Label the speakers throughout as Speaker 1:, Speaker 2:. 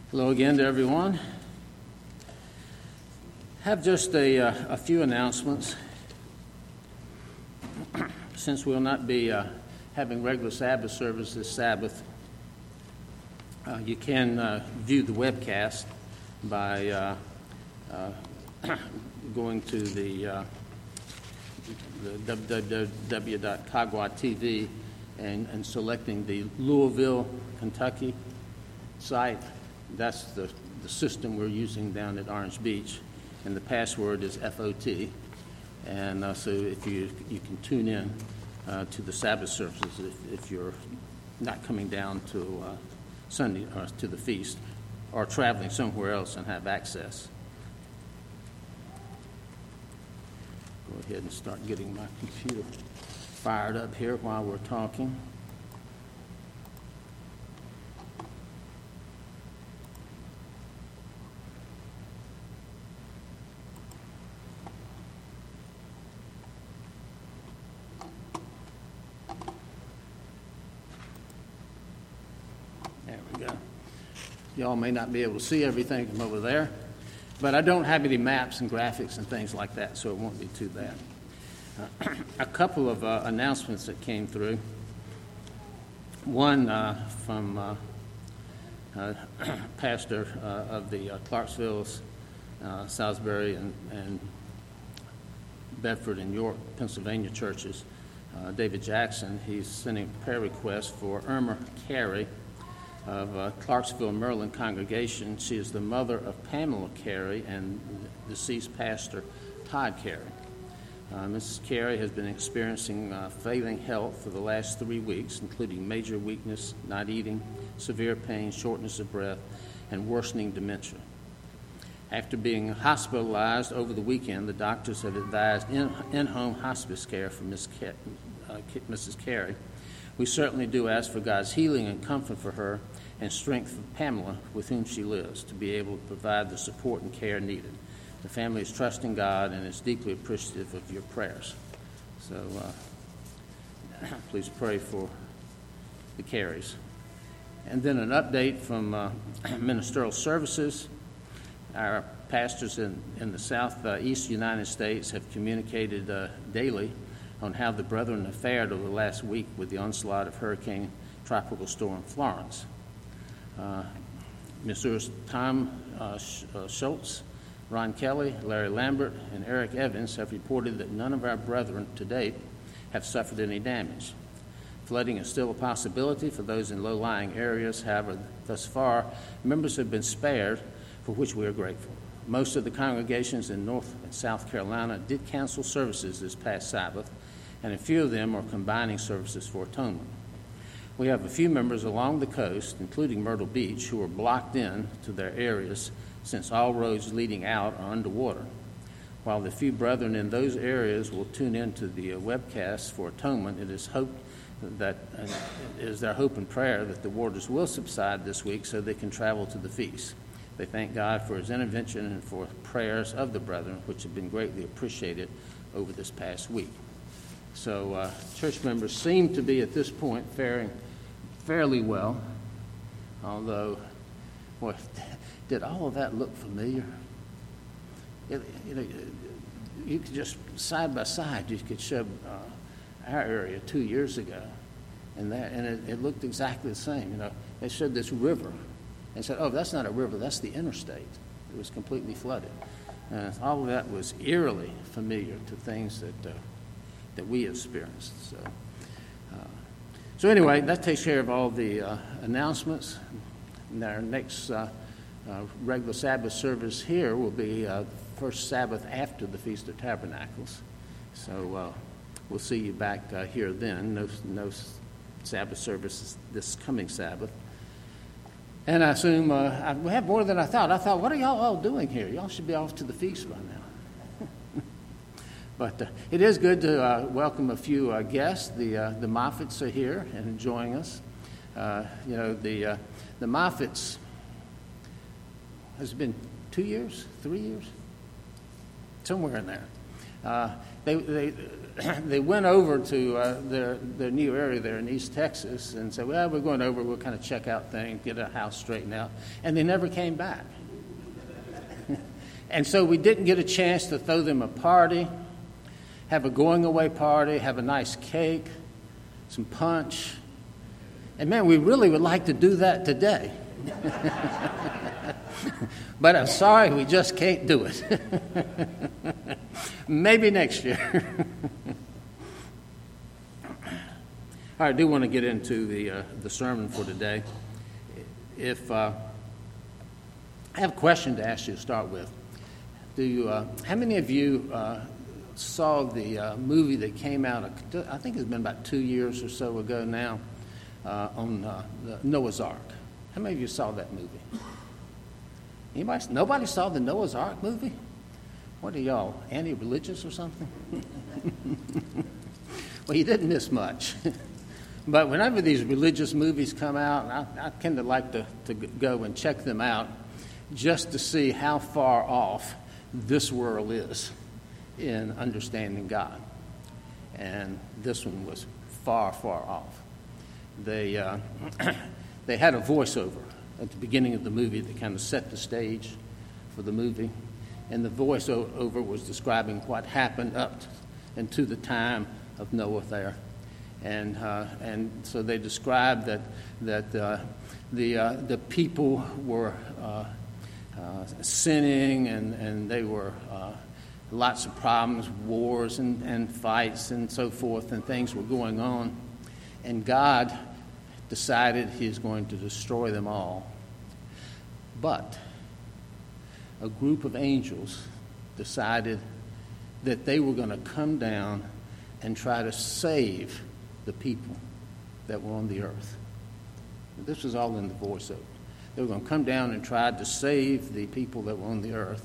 Speaker 1: Hello again to everyone. Have just a few announcements. Since we'll not be having regular Sabbath service this Sabbath, you can view the webcast by going to the www.kagwa.tv and selecting the Louisville, Kentucky site. That's the system we're using down at Orange Beach, and the password is FOT. And so if you can tune in to the Sabbath services if you're not coming down to Sunday or to the feast, or traveling somewhere else and have access. Go ahead and start getting my computer fired up here while we're talking. Y'all may not be able to see everything from over there, but I don't have any maps and graphics and things like that, so it won't be too bad. A couple of announcements that came through. One from pastor of the Clarksville, Salisbury, and Bedford and York, Pennsylvania churches, David Jackson. He's sending a prayer request for Irma Carey of Clarksville, Maryland congregation. She is the mother of Pamela Carey and deceased pastor Todd Carey. Mrs. Carey has been experiencing failing health for the last 3 weeks, including major weakness, not eating, severe pain, shortness of breath, and worsening dementia. After being hospitalized over the weekend, the doctors have advised in-home hospice care for Mrs. Carey. We certainly do ask for God's healing and comfort for her and strength for Pamela, with whom she lives, to be able to provide the support and care needed. The family is trusting God and is deeply appreciative of your prayers. So please pray for the Careys. And then an update from ministerial services. Our pastors in the southeast United States have communicated daily on how the brethren have fared over the last week with the onslaught of Hurricane Tropical Storm Florence. Messrs. Tom Schultz, Ron Kelly, Larry Lambert, and Eric Evans have reported that none of our brethren to date have suffered any damage. Flooding is still a possibility for those in low-lying areas. However, thus far, members have been spared, for which we are grateful. Most of the congregations in North and South Carolina did cancel services this past Sabbath, and a few of them are combining services for atonement. We have a few members along the coast, including Myrtle Beach, who are blocked in to their areas since all roads leading out are underwater. While the few brethren in those areas will tune into the webcast for atonement, it is their hope and prayer that the waters will subside this week so they can travel to the feast. They thank God for his intervention and for prayers of the brethren, which have been greatly appreciated over this past week. So church members seem to be at this point faring fairly well, although, boy, did all of that look familiar? You could just, side by side, you could show our area 2 years ago, and it looked exactly the same. They showed this river and said, oh, that's not a river, that's the interstate. It was completely flooded. All of that was eerily familiar to things that we experienced. So anyway, that takes care of all the announcements. And our next regular Sabbath service here will be first Sabbath after the Feast of Tabernacles. So we'll see you back here then. No Sabbath service this coming Sabbath. And I assume we have more than I thought. I thought, what are y'all all doing here? Y'all should be off to the feast by now. But it is good to welcome a few guests. The Moffats are here and enjoying us. The Moffats has been 2 years, 3 years, somewhere in there. They went over to their new area there in East Texas and said, well, we're going over, we'll kind of check out things, get a house straightened out. And they never came back. And so we didn't get a chance to throw them a party, have a going-away party, have a nice cake, some punch. And, man, we really would like to do that today. But I'm sorry, we just can't do it. Maybe next year. All right, I do want to get into the sermon for today. I have a question to ask you to start with. How many of you saw the movie that came out, I think it's been about 2 years or so ago now, on the Noah's Ark? How many of you saw that movie? Anybody? Nobody saw the Noah's Ark movie? What are y'all, anti-religious or something? Well, you didn't miss much. But whenever these religious movies come out, I kind of like to go and check them out just to see how far off this world is in understanding God. And this one was far, far off. They had a voiceover at the beginning of the movie that kind of set the stage for the movie. And the voiceover was describing what happened up into the time of Noah there. And so they described that the people were sinning, and they were lots of problems, wars and fights and so forth, and things were going on. And God decided he is going to destroy them all. But a group of angels decided that they were going to come down and try to save the people that were on the earth. This was all in the voiceover. They were going to come down and try to save the people that were on the earth.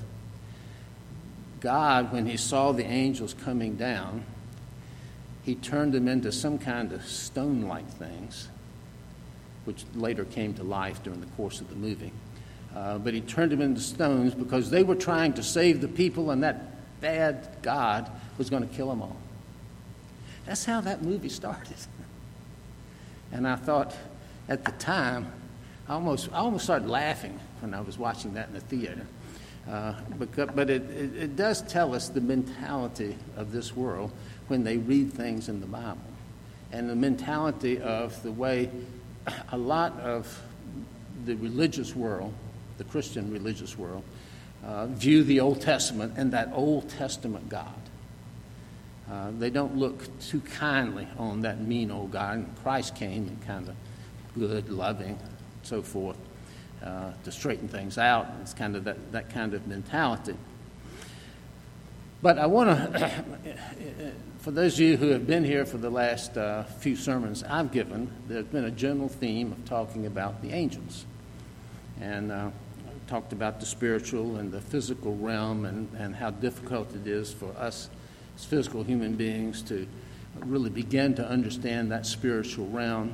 Speaker 1: God, when he saw the angels coming down, he turned them into some kind of stone-like things, which later came to life during the course of the movie. But he turned them into stones because they were trying to save the people, and that bad God was going to kill them all. That's how that movie started. And I thought, at the time, I almost started laughing when I was watching that in the theater. But it does tell us the mentality of this world when they read things in the Bible, and the mentality of the way a lot of the religious world, the Christian religious world, view the Old Testament and that Old Testament God. They don't look too kindly on that mean old God. And Christ came and kind of good, loving, so forth, to straighten things out. It's kind of that kind of mentality. But I want to, for those of you who have been here for the last few sermons I've given, there's been a general theme of talking about the angels. And talked about the spiritual and the physical realm, and how difficult it is for us as physical human beings to really begin to understand that spiritual realm.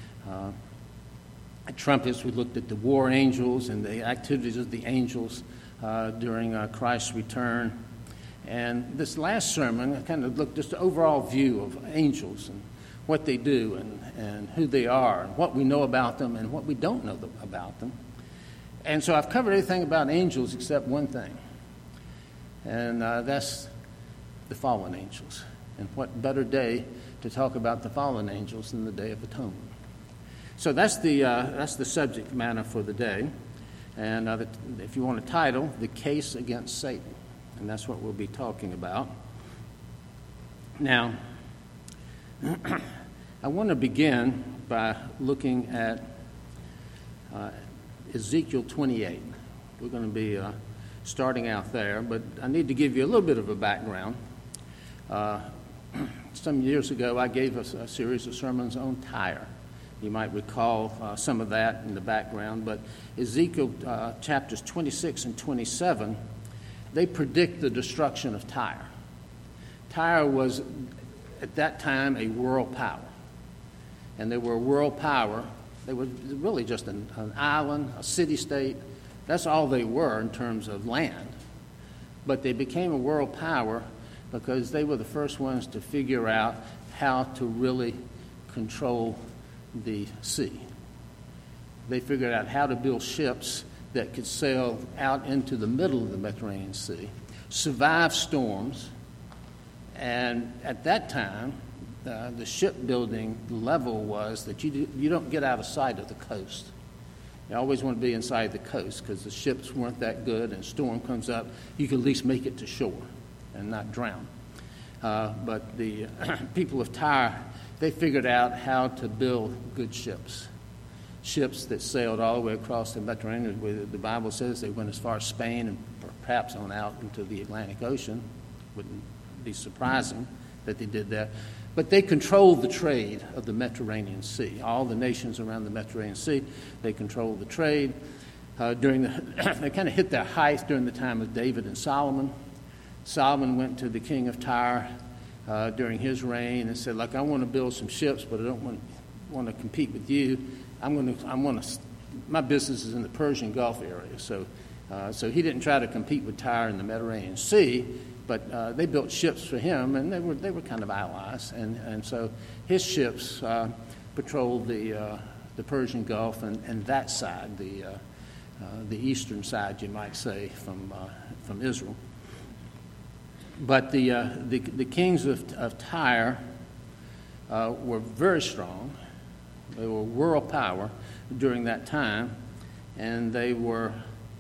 Speaker 1: At Trumpets, we looked at the war angels and the activities of the angels during Christ's return. And this last sermon, I kind of looked just an overall view of angels and what they do and who they are and what we know about them and what we don't know about them. And so I've covered everything about angels except one thing, and that's the fallen angels. And what better day to talk about the fallen angels than the Day of Atonement? So that's the subject matter for the day. And if you want a title, The Case Against Satan. And that's what we'll be talking about. Now, I want to begin by looking at Ezekiel 28. We're going to be starting out there, but I need to give you a little bit of a background. Some years ago, I gave us a series of sermons on Tyre. You might recall some of that in the background, but Ezekiel chapters 26 and 27, they predict the destruction of Tyre. Tyre was, at that time, a world power. And they were a world power. They were really just an island, a city-state. That's all they were in terms of land. But they became a world power because they were the first ones to figure out how to really control the sea. They figured out how to build ships that could sail out into the middle of the Mediterranean Sea, survive storms, and at that time, the shipbuilding level was that you don't get out of sight of the coast. You always want to be inside the coast because the ships weren't that good, and a storm comes up, you can at least make it to shore and not drown. But the people of Tyre, they figured out how to build good ships that sailed all the way across the Mediterranean. Where the Bible says they went as far as Spain and perhaps on out into the Atlantic Ocean. Wouldn't be surprising that they did that. But they controlled the trade of the Mediterranean Sea. All the nations around the Mediterranean Sea, they controlled the trade. They kind of hit their height during the time of David and Solomon. Solomon went to the king of Tyre during his reign and said, "Look, I want to build some ships, but I don't want to compete with you. My business is in the Persian Gulf area." So he didn't try to compete with Tyre in the Mediterranean Sea, but they built ships for him, and they were kind of allies. And so his ships patrolled the Persian Gulf and that side, the eastern side, you might say, from Israel. But the kings of Tyre were very strong. They were world power during that time, and they were,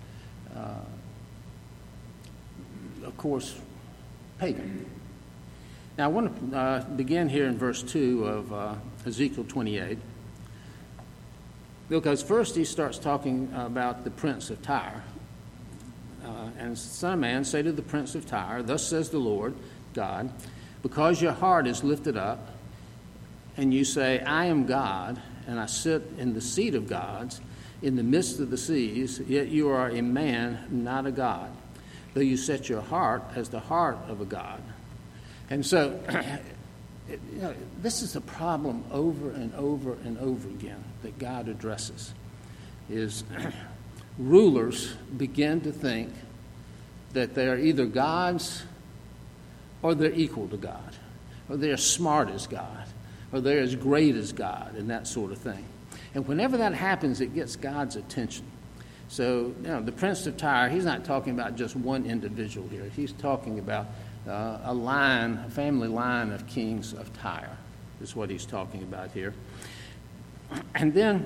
Speaker 1: of course, pagan. Now, I want to begin here in verse 2 of Ezekiel 28, because first he starts talking about the prince of Tyre. And son of man, say to the prince of Tyre, thus says the Lord God, because your heart is lifted up, and you say, I am God, and I sit in the seat of gods, in the midst of the seas, yet you are a man, not a God, though you set your heart as the heart of a God. And so, this is a problem over and over and over again that God addresses, is rulers begin to think that they are either gods or they're equal to God, or they're smart as God, or they're as great as God, and that sort of thing. And whenever that happens, it gets God's attention. So, the prince of Tyre, he's not talking about just one individual here. He's talking about a family line of kings of Tyre, is what he's talking about here. And then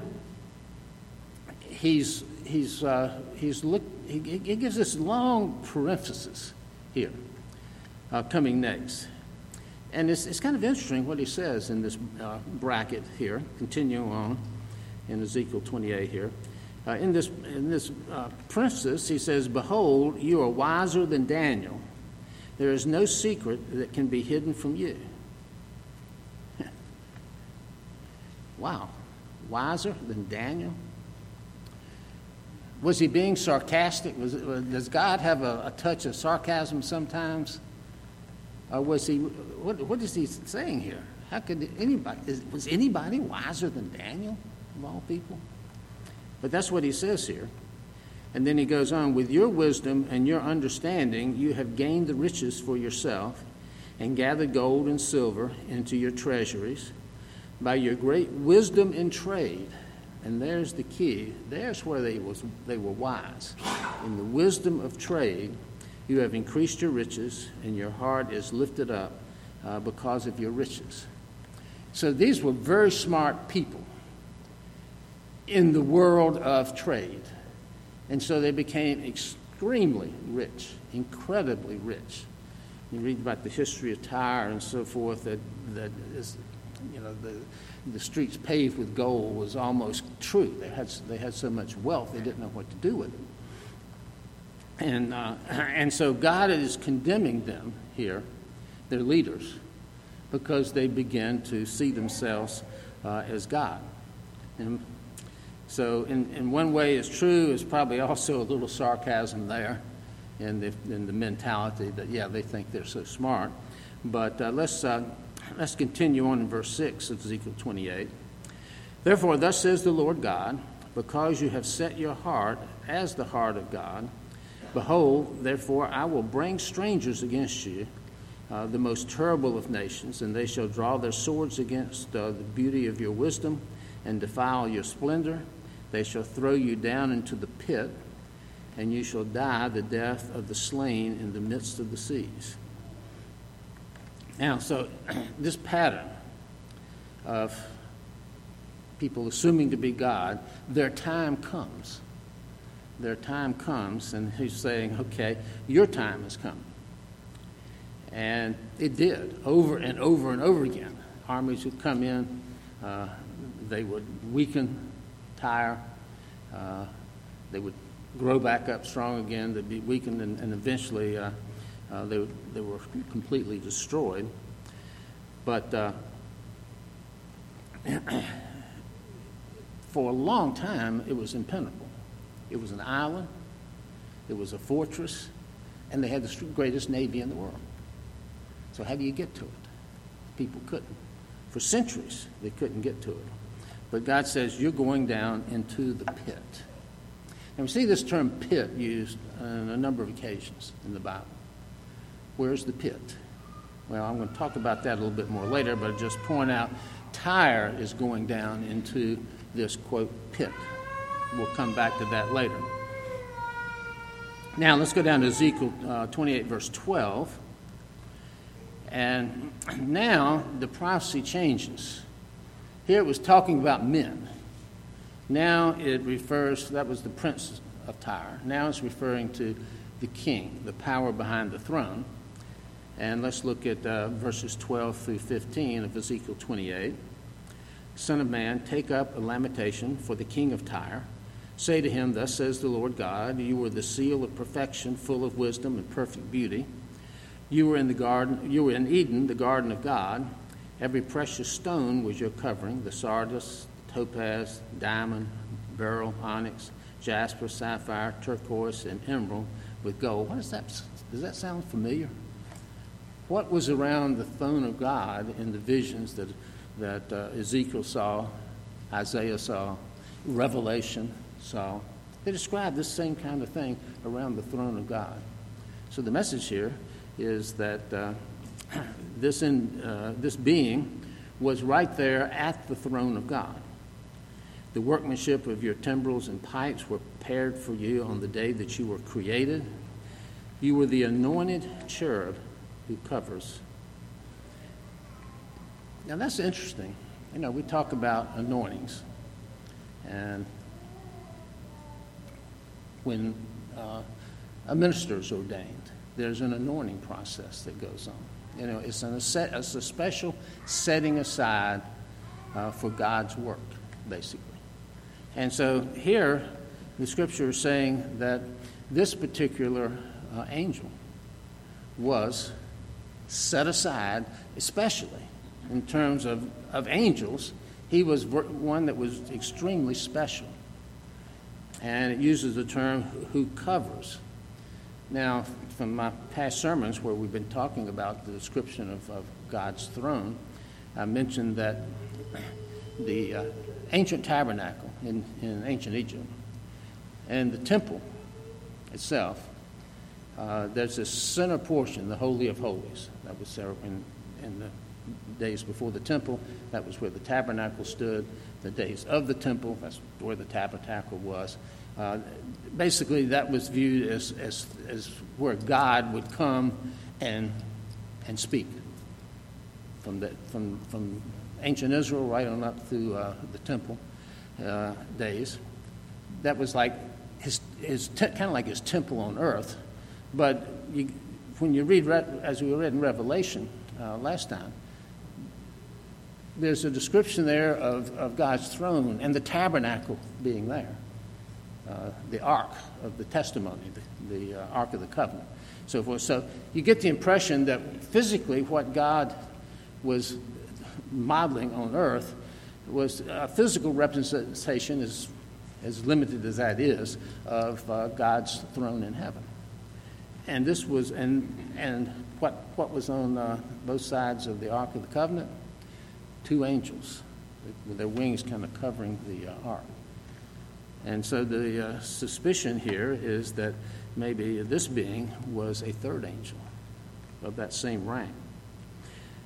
Speaker 1: he gives this long parenthesis here, coming next. And it's kind of interesting what he says in this bracket here, continuing on in Ezekiel 28 here. In this parenthesis, he says, behold, you are wiser than Daniel. There is no secret that can be hidden from you. Wow. Wiser than Daniel? Was he being sarcastic? Does God have a touch of sarcasm sometimes? Or was he? What is he saying here? How could anybody? Was anybody wiser than Daniel, of all people? But that's what he says here. And then he goes on, with your wisdom and your understanding, you have gained the riches for yourself and gathered gold and silver into your treasuries by your great wisdom in trade. And there's the key. There's where they were wise. In the wisdom of trade, you have increased your riches, and your heart is lifted up because of your riches. So these were very smart people in the world of trade. And so they became extremely rich, incredibly rich. You read about the history of Tyre and so forth, that is, the streets paved with gold was almost true. They had so much wealth, they didn't know what to do with it. And so God is condemning them here, their leaders, because they begin to see themselves as God. And so in one way it's true, there's probably also a little sarcasm there in the mentality that, they think they're so smart. But let's continue on in verse 6 of Ezekiel 28. Therefore, thus says the Lord God, because you have set your heart as the heart of God, behold, therefore, I will bring strangers against you the most terrible of nations, and they shall draw their swords against the beauty of your wisdom and defile your splendor. They shall throw you down into the pit, and you shall die the death of the slain in the midst of the seas. Now, so this pattern of people assuming to be God, their time comes. Their time comes, and he's saying, okay, your time is coming. And it did, over and over and over again. Armies would come in, they would weaken, tire, they would grow back up strong again, they'd be weakened, and eventually they were completely destroyed. But for a long time, it was impenetrable. It was an island, it was a fortress, and they had the greatest navy in the world. So how do you get to it? People couldn't. For centuries, they couldn't get to it. But God says, you're going down into the pit. And we see this term pit used on a number of occasions in the Bible. Where's the pit? Well, I'm going to talk about that a little bit more later, but I'll just point out Tyre is going down into this, quote, pit. We'll come back to that later. Now, let's go down to Ezekiel 28, verse 12. And now the prophecy changes. Here it was talking about men. Now it refers, that was the prince of Tyre. Now it's referring to the king, the power behind the throne. And let's look at verses 12 through 15 of Ezekiel 28. Son of man, take up a lamentation for the king of Tyre. Say to him, thus says the Lord God, you were the seal of perfection, full of wisdom and perfect beauty. You were in the garden. You were in Eden, the garden of God. Every precious stone was your covering: the sardius, topaz, diamond, beryl, onyx, jasper, sapphire, turquoise, and emerald with gold. What is that? Does that sound familiar? What was around the throne of God in the visions that Ezekiel saw, Isaiah saw, Revelation saw? They described this same kind of thing around the throne of God. So the message here is that this being was right there at the throne of God. The workmanship of your timbrels and pipes were prepared for you on the day that you were created. You were the anointed cherub who covers. Now that's interesting. You know, we talk about anointings. And when a minister is ordained, there's an anointing process that goes on. You know, it's a special setting aside for God's work, basically. And so here, the scripture is saying that this particular angel was set aside, especially in terms of angels. He was one that was extremely special. And it uses the term who covers. Now, from my past sermons where we've been talking about the description of God's throne, I mentioned that the ancient tabernacle in ancient Egypt and the temple itself, there's this center portion, the Holy of Holies. That was there in the days before the temple. That was where the tabernacle stood. The days of the temple, that's where the tabernacle was. Basically, that was viewed as where God would come and speak from ancient Israel right on up through the temple days. That was like his kind of like his temple on earth. But when you read, as we read in Revelation last time, there's a description there of God's throne and the tabernacle being there. The Ark of the Testimony, the Ark of the Covenant, so forth. So you get the impression that physically what God was modeling on earth was a physical representation, as limited as that is, of God's throne in heaven. And this was, and what was on both sides of the Ark of the Covenant? 2 angels with their wings kind of covering the ark. And so the suspicion here is that maybe this being was a third angel of that same rank.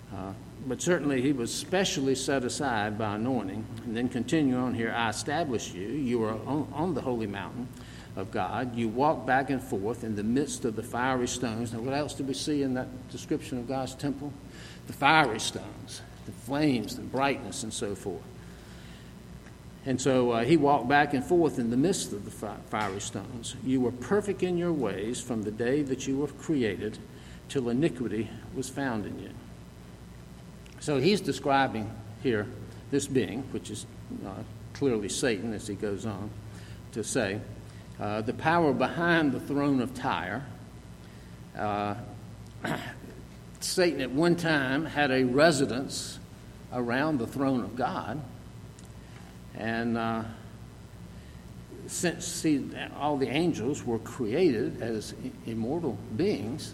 Speaker 1: But certainly he was specially set aside by anointing. And then continue on here, I establish you. You are on the holy mountain of God. You walk back and forth in the midst of the fiery stones. Now, what else do we see in that description of God's temple? The fiery stones, the flames, the brightness, and so forth. And so he walked back and forth in the midst of the fiery stones. You were perfect in your ways from the day that you were created till iniquity was found in you. So he's describing here this being, which is clearly Satan, as he goes on to say, the power behind the throne of Tyre. Satan at one time had a residence around the throne of God. And since all the angels were created as immortal beings,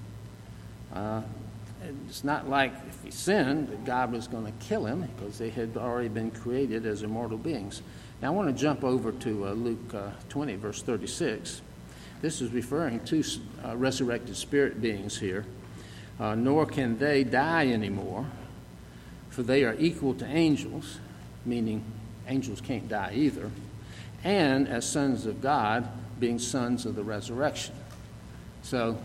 Speaker 1: it's not like if he sinned that God was going to kill him, because they had already been created as immortal beings. Now I want to jump over to Luke 20, verse 36. This is referring to resurrected spirit beings here. Nor can they die anymore, for they are equal to angels, meaning angels can't die either, and as sons of God, being sons of the resurrection. So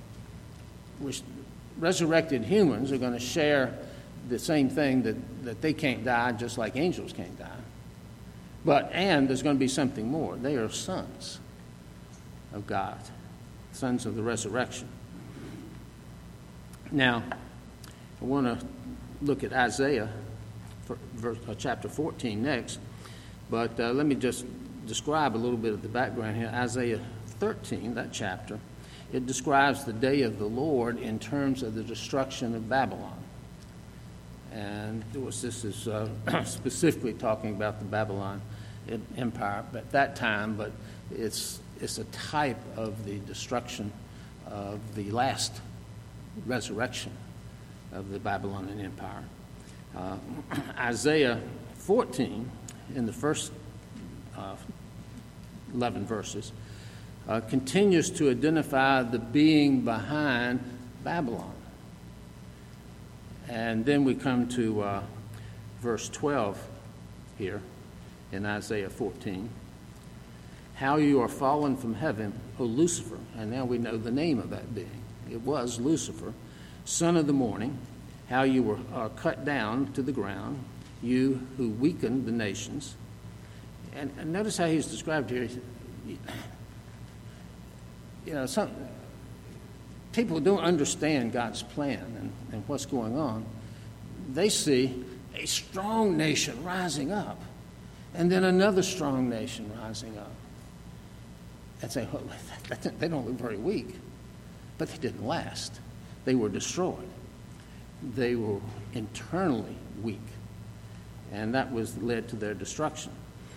Speaker 1: resurrected humans are going to share the same thing, that they can't die just like angels can't die. And there's going to be something more. They are sons of God, sons of the resurrection. Now, I want to look at Isaiah chapter 14 next, but let me just describe a little bit of the background here. Isaiah 13, that chapter, it describes the day of the Lord in terms of the destruction of Babylon. And this is specifically talking about the Babylon Empire at that time, but it's a type of the destruction of the last resurrection of the Babylonian Empire. Isaiah 14, in the first 11 verses, continues to identify the being behind Babylon. And then we come to verse 12 here in Isaiah 14. How you are fallen from heaven, O Lucifer. And now we know the name of that being. It was Lucifer, son of the morning. How you were cut down to the ground, you who weakened the nations. And notice how he's described here. Some people who don't understand God's plan and what's going on, they see a strong nation rising up, and then another strong nation rising up. And say, well, they don't look very weak, but they didn't last. They were destroyed. They were internally weak, and that led to their destruction.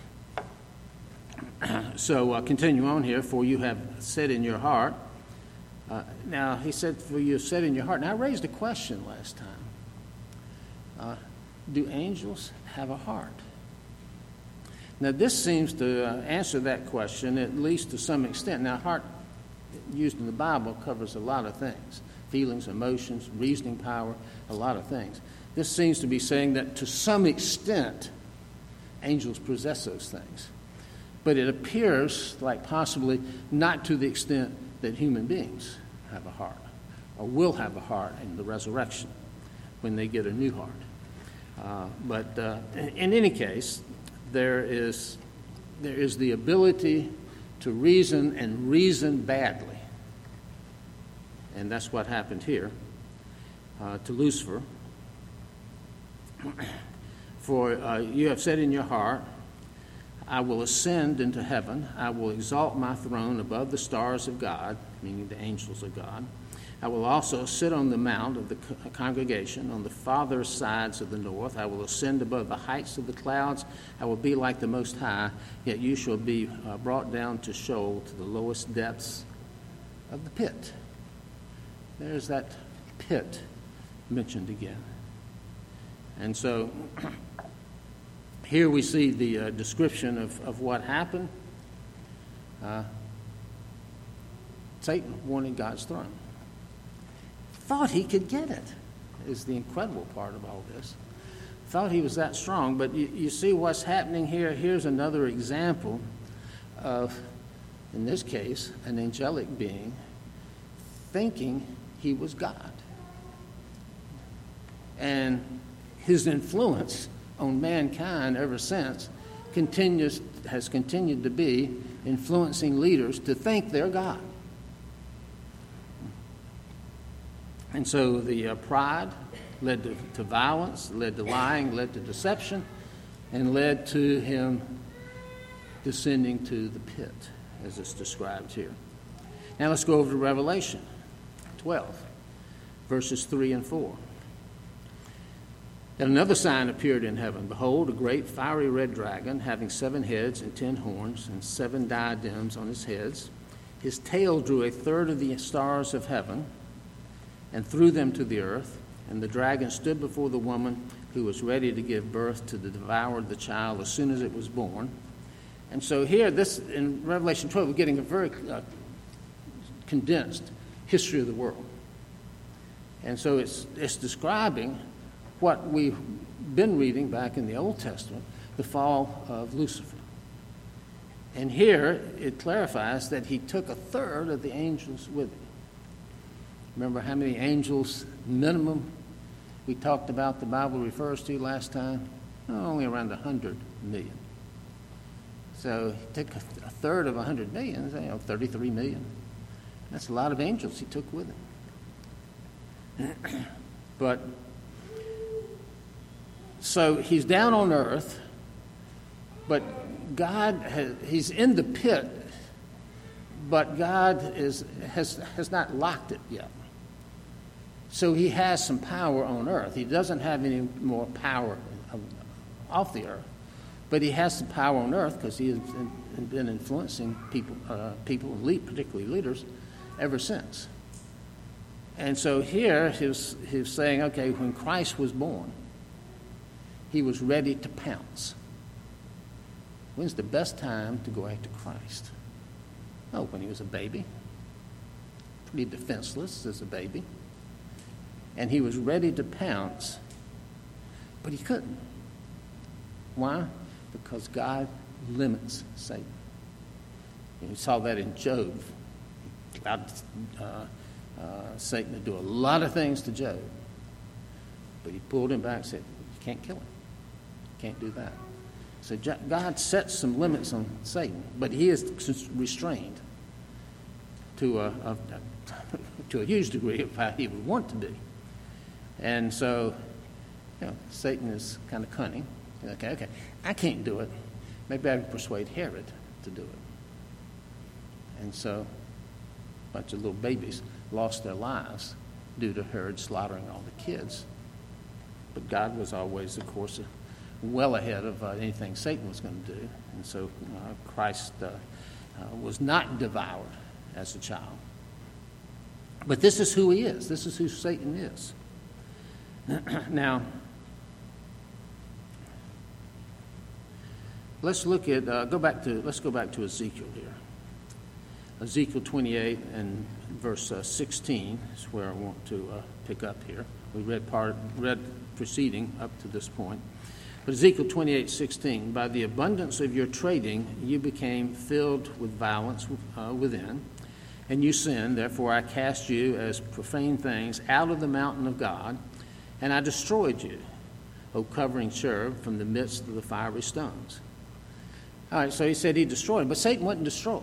Speaker 1: So continue on here. For you have said in your heart. Now he said, for you have said in your heart. Now I raised a question last time. Do angels have a heart? Now this seems to answer that question, at least to some extent. Now heart, used in the Bible, covers a lot of things. Feelings, emotions, reasoning power, a lot of things. This seems to be saying that to some extent, angels possess those things. But it appears like possibly not to the extent that human beings have a heart, or will have a heart in the resurrection when they get a new heart. But in any case, there is the ability to reason and reason badly. And that's what happened here to Lucifer. For you have said in your heart, I will ascend into heaven. I will exalt my throne above the stars of God, meaning the angels of God. I will also sit on the mount of the congregation on the farther sides of the north. I will ascend above the heights of the clouds. I will be like the Most High, yet you shall be brought down to Sheol, to the lowest depths of the pit. There's that pit mentioned again. And so here we see the description of what happened. Satan wanted God's throne. Thought he could get it. is the incredible part of all this. Thought he was that strong, but you see what's happening here. Here's another example of, in this case, an angelic being thinking he was God. And his influence on mankind ever since has continued to be influencing leaders to think they're God. And so the pride led to violence, led to lying, led to deception, and led to him descending to the pit, as it's described here. Now let's go over to Revelation 12, verses 3 and 4. And another sign appeared in heaven. Behold, a great fiery red dragon, having 7 heads and 10 horns, and 7 diadems on his heads. His tail drew a third of the stars of heaven, and threw them to the earth. And the dragon stood before the woman who was ready to give birth to devour the child as soon as it was born. And so here, this in Revelation 12, we're getting a very condensed history of the world. And so it's describing what we've been reading back in the Old Testament, the fall of Lucifer. And here it clarifies that he took a third of the angels with him. Remember how many angels minimum we talked about the Bible refers to last time? Only around 100 million. So he took a third of 100 million, 33 million. That's a lot of angels he took with him. But so he's down on earth, but he's in the pit, but God has not locked it yet. So he has some power on earth. He doesn't have any more power off the earth, but he has some power on earth because he has been influencing people, particularly leaders, ever since. And so here he's saying, okay, when Christ was born, he was ready to pounce. When's the best time to go after Christ? Oh, when he was a baby. Pretty defenseless as a baby. And he was ready to pounce, but he couldn't. Why? Because God limits Satan. You saw that in Job. He allowed Satan to do a lot of things to Job. But he pulled him back and said, you can't kill him. You can't do that. So God sets some limits on Satan, but he is restrained to a huge degree of how he would want to be. And so, Satan is kind of cunning. Okay, I can't do it. Maybe I can persuade Herod to do it. And so, a bunch of little babies lost their lives due to Herod slaughtering all the kids. But God was always, of course, well ahead of anything Satan was going to do. And so Christ was not devoured as a child. But this is who he is. This is who Satan is. Now, let's go back to Ezekiel here. Ezekiel 28 and verse 16 is where I want to pick up here. We read preceding up to this point. But Ezekiel 28:16, by the abundance of your trading, you became filled with violence within, and you sinned. Therefore I cast you as profane things out of the mountain of God, and I destroyed you, O covering cherub, from the midst of the fiery stones. All right, so he said he destroyed, but Satan wasn't destroyed.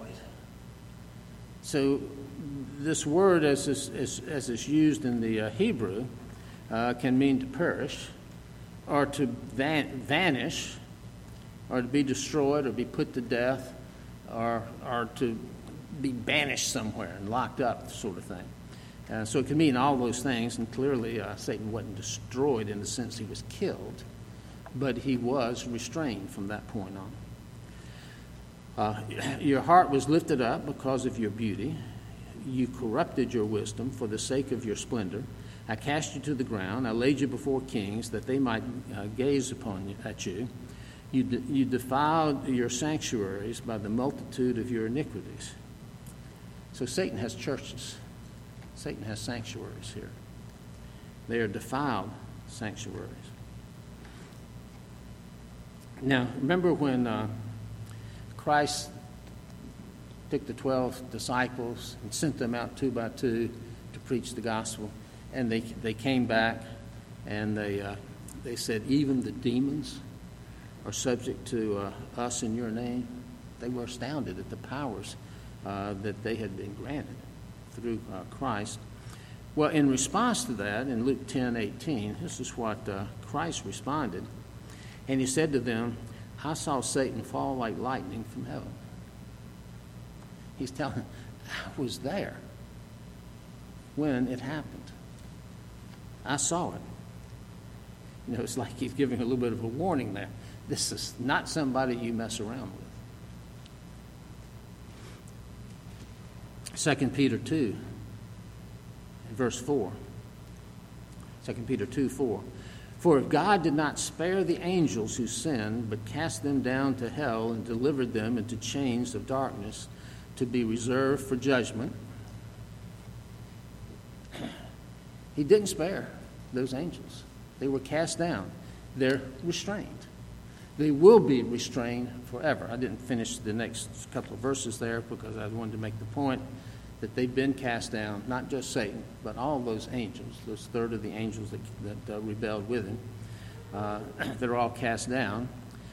Speaker 1: So this word, as is used in the Hebrew, can mean to perish, or to vanish, or to be destroyed, or be put to death, or to be banished somewhere and locked up, sort of thing. So it can mean all those things, and clearly Satan wasn't destroyed in the sense he was killed, but he was restrained from that point on. Your heart was lifted up because of your beauty. You corrupted your wisdom for the sake of your splendor. I cast you to the ground. I laid you before kings that they might gaze at you. You defiled your sanctuaries by the multitude of your iniquities. So Satan has churches. Satan has sanctuaries here. They are defiled sanctuaries. Now, remember when Christ took the 12 disciples and sent them out 2 by 2 to preach the gospel, and they came back and they said, even the demons are subject to us in your name. They were astounded at the powers that they had been granted through Christ. Well, in response to that, in Luke 10:18, this is what Christ responded. And he said to them, I saw Satan fall like lightning from heaven. He's telling them, I was there when it happened. I saw it. You know, it's like he's giving a little bit of a warning there. This is not somebody you mess around with. 2 Peter 2, verse 4. 2 Peter 2:4. For if God did not spare the angels who sinned, but cast them down to hell and delivered them into chains of darkness to be reserved for judgment, he didn't spare those angels. They were cast down. They're restrained. They will be restrained forever. I didn't finish the next couple of verses there because I wanted to make the point that they've been cast down, not just Satan, but all those angels, those third of the angels that rebelled with him, they're all cast down,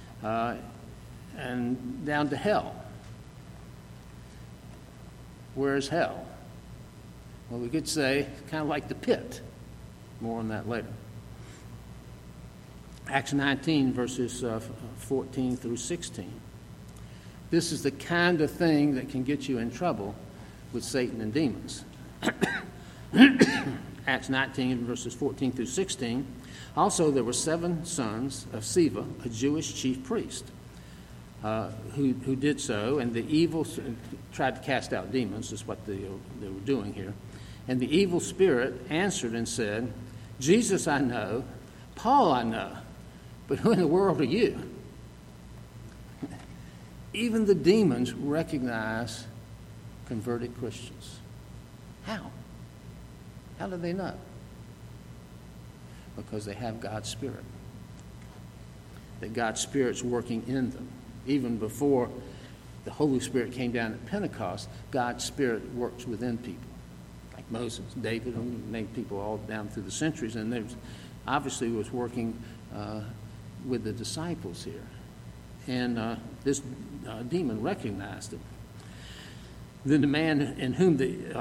Speaker 1: and down to hell. Where is hell? Well, we could say kind of like the pit. More on that later. Acts 19, verses 14 through 16. This is the kind of thing that can get you in trouble with Satan and demons. Acts 19, verses 14 through 16. Also, there were 7 sons of Sceva, a Jewish chief priest, who did so, and the evil tried to cast out demons, is what they were doing here. And the evil spirit answered and said, Jesus I know, Paul I know, but who in the world are you? Even the demons recognize converted Christians. How? How do they know? Because they have God's Spirit. That God's Spirit's working in them. Even before the Holy Spirit came down at Pentecost, God's Spirit works within people. Like Moses, David, and named people all down through the centuries, and there obviously was working with the disciples here. And this demon recognized it. Then the man in whom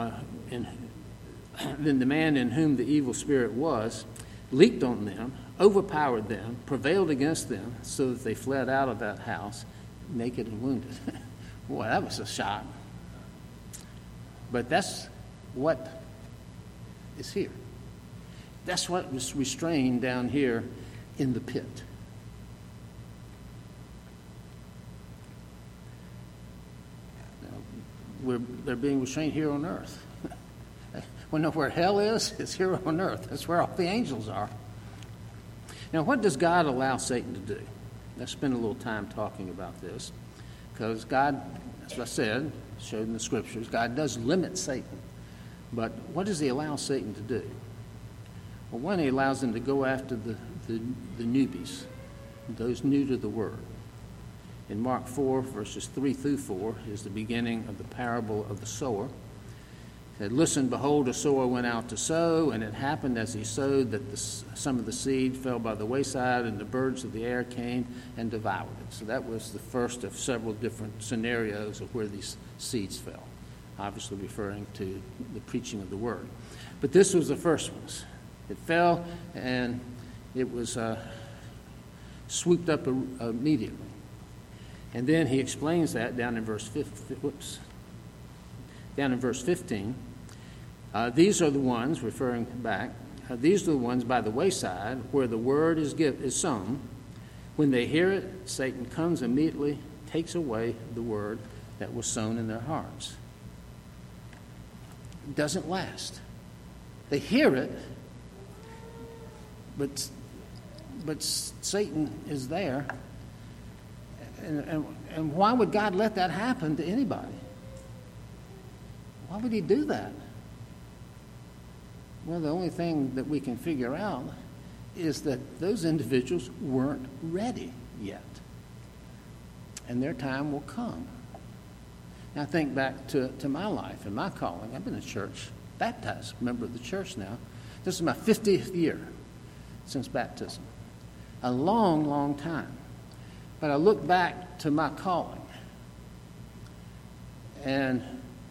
Speaker 1: the evil spirit was leaped on them, overpowered them, prevailed against them, so that they fled out of that house naked and wounded. Boy, that was a shock. But that's what is here. That's what was restrained down here in the pit. They're being restrained here on earth. We know where hell is. It's here on earth. That's where all the angels are. Now, what does God allow Satan to do? Let's spend a little time talking about this. Because God, as I said, showed in the Scriptures, God does limit Satan. But what does he allow Satan to do? Well, one, he allows him to go after the newbies, those new to the Word. In Mark 4, verses 3 through 4, is the beginning of the parable of the sower. It said, Listen, behold, a sower went out to sow, and it happened as he sowed that some of the seed fell by the wayside, and the birds of the air came and devoured it. So that was the first of several different scenarios of where these seeds fell, obviously referring to the preaching of the Word. But this was the first one. It fell, and it was swooped up immediately. And then he explains that down in verse 15. These are the ones, referring back, these are the ones by the wayside where the word is sown. When they hear it, Satan comes immediately, takes away the word that was sown in their hearts. It doesn't last. They hear it, but Satan is there. And why would God let that happen to anybody? Why would he do that? Well, the only thing that we can figure out is that those individuals weren't ready yet. And their time will come. Now, I think back to my life and my calling. I've been a church, baptized member of the church now. This is my 50th year since baptism. A long, long time. But I look back to my calling, and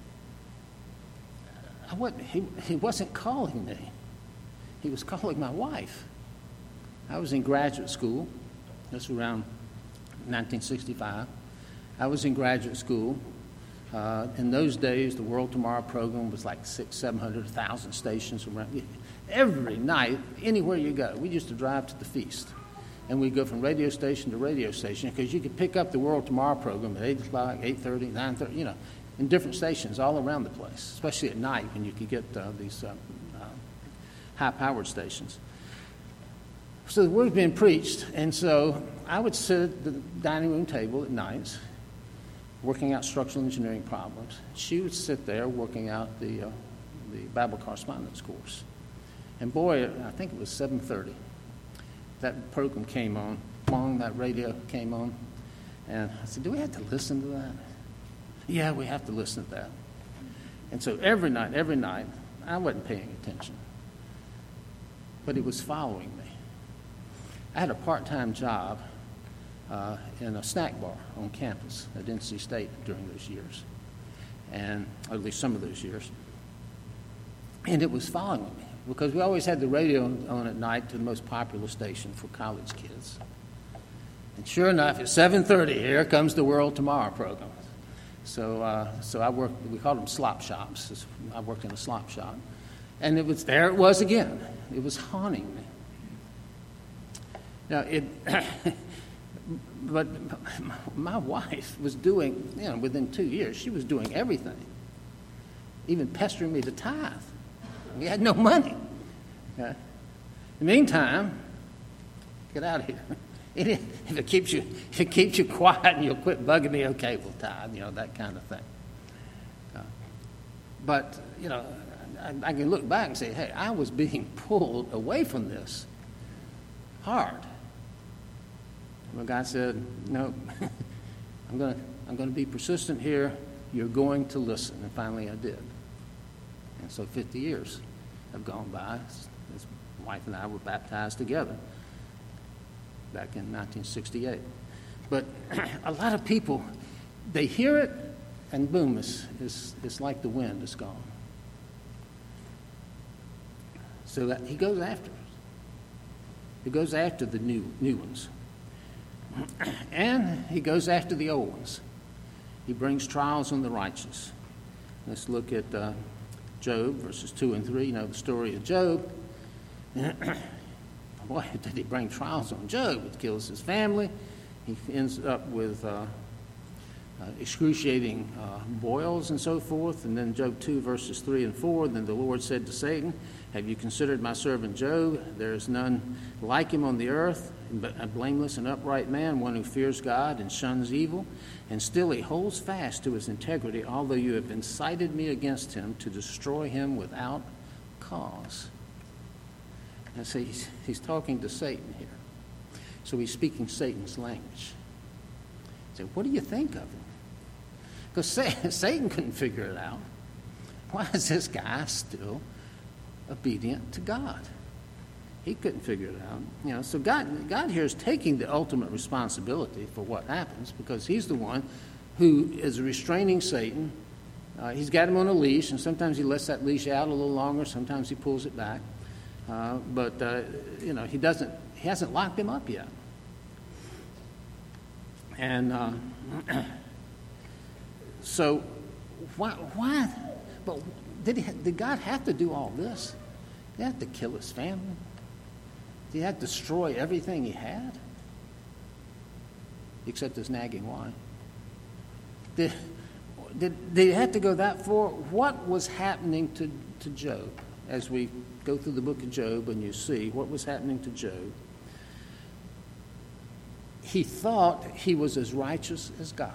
Speaker 1: he wasn't calling me. He was calling my wife. I was in graduate school. This was around 1965. I was in graduate school. In those days, the World Tomorrow program was like 600,000, 700,000 stations around. Every night, anywhere you go, we used to drive to the feast. And we'd go from radio station to radio station because you could pick up the World Tomorrow program at 8 o'clock, 8:30, 9:30, in different stations all around the place, especially at night when you could get these high-powered stations. So the word's being preached, and so I would sit at the dining room table at nights working out structural engineering problems. She would sit there working out the Bible correspondence course. And boy, I think it was 7:30. That program came on, that radio came on, and I said, do we have to listen to that? Yeah, we have to listen to that. And so every night, I wasn't paying attention, but it was following me. I had a part-time job in a snack bar on campus at NC State during those years, and at least some of those years. And it was following me because we always had the radio on at night to the most popular station for college kids. And sure enough, at 7:30, here comes the World Tomorrow program. So I worked, we called them slop shops. I worked in a slop shop. And it was again. It was haunting me. Now, but my wife was doing, within 2 years, she was doing everything, even pestering me to tithe. We had no money. Okay? In the meantime, get out of here. If it keeps you quiet and you'll quit bugging me, okay, we'll tithe, that kind of thing. But I can look back and say, hey, I was being pulled away from this hard. Well, God said, no, I'm going to be persistent here. You're going to listen. And finally I did. And so 50 years have gone by. His wife and I were baptized together back in 1968. But a lot of people, they hear it, and boom, it's like the wind is gone. So that he goes after us. He goes after the new ones. And he goes after the old ones. He brings trials on the righteous. Let's look at Job, verses 2 and 3. The story of Job. Boy, did he bring trials on Job. It kills his family. He ends up with excruciating boils and so forth. And then Job 2, verses 3 and 4. Then the Lord said to Satan, have you considered my servant Job? There is none like him on the earth, a blameless and upright man, one who fears God and shuns evil. And still he holds fast to his integrity, although you have incited me against him to destroy him without cause. And so he's talking to Satan here. So he's speaking Satan's language. So what do you think of him? Because Satan couldn't figure it out. Why is this guy still obedient to God? He couldn't figure it out. So God here is taking the ultimate responsibility for what happens because he's the one who is restraining Satan. He's got him on a leash, and sometimes he lets that leash out a little longer, sometimes he pulls it back. But he hasn't locked him up yet. And so why? But did God have to do all this? Did he have to kill his family? Did he have to destroy everything he had? Except his nagging wife. Did he have to go that far? What was happening to Job? As we go through the book of Job and you see what was happening to Job, he thought he was as righteous as God.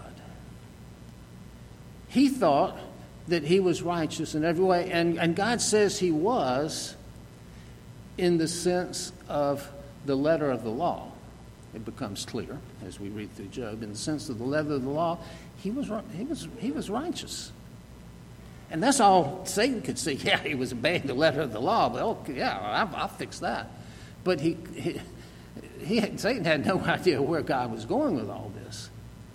Speaker 1: He thought that he was righteous in every way, and God says he was, in the sense of the letter of the law. It becomes clear as we read through Job. In the sense of the letter of the law, he was righteous. And that's all Satan could see. Yeah, he was obeying the letter of the law, but okay, yeah, I'll fix that. But Satan had no idea where God was going with all this.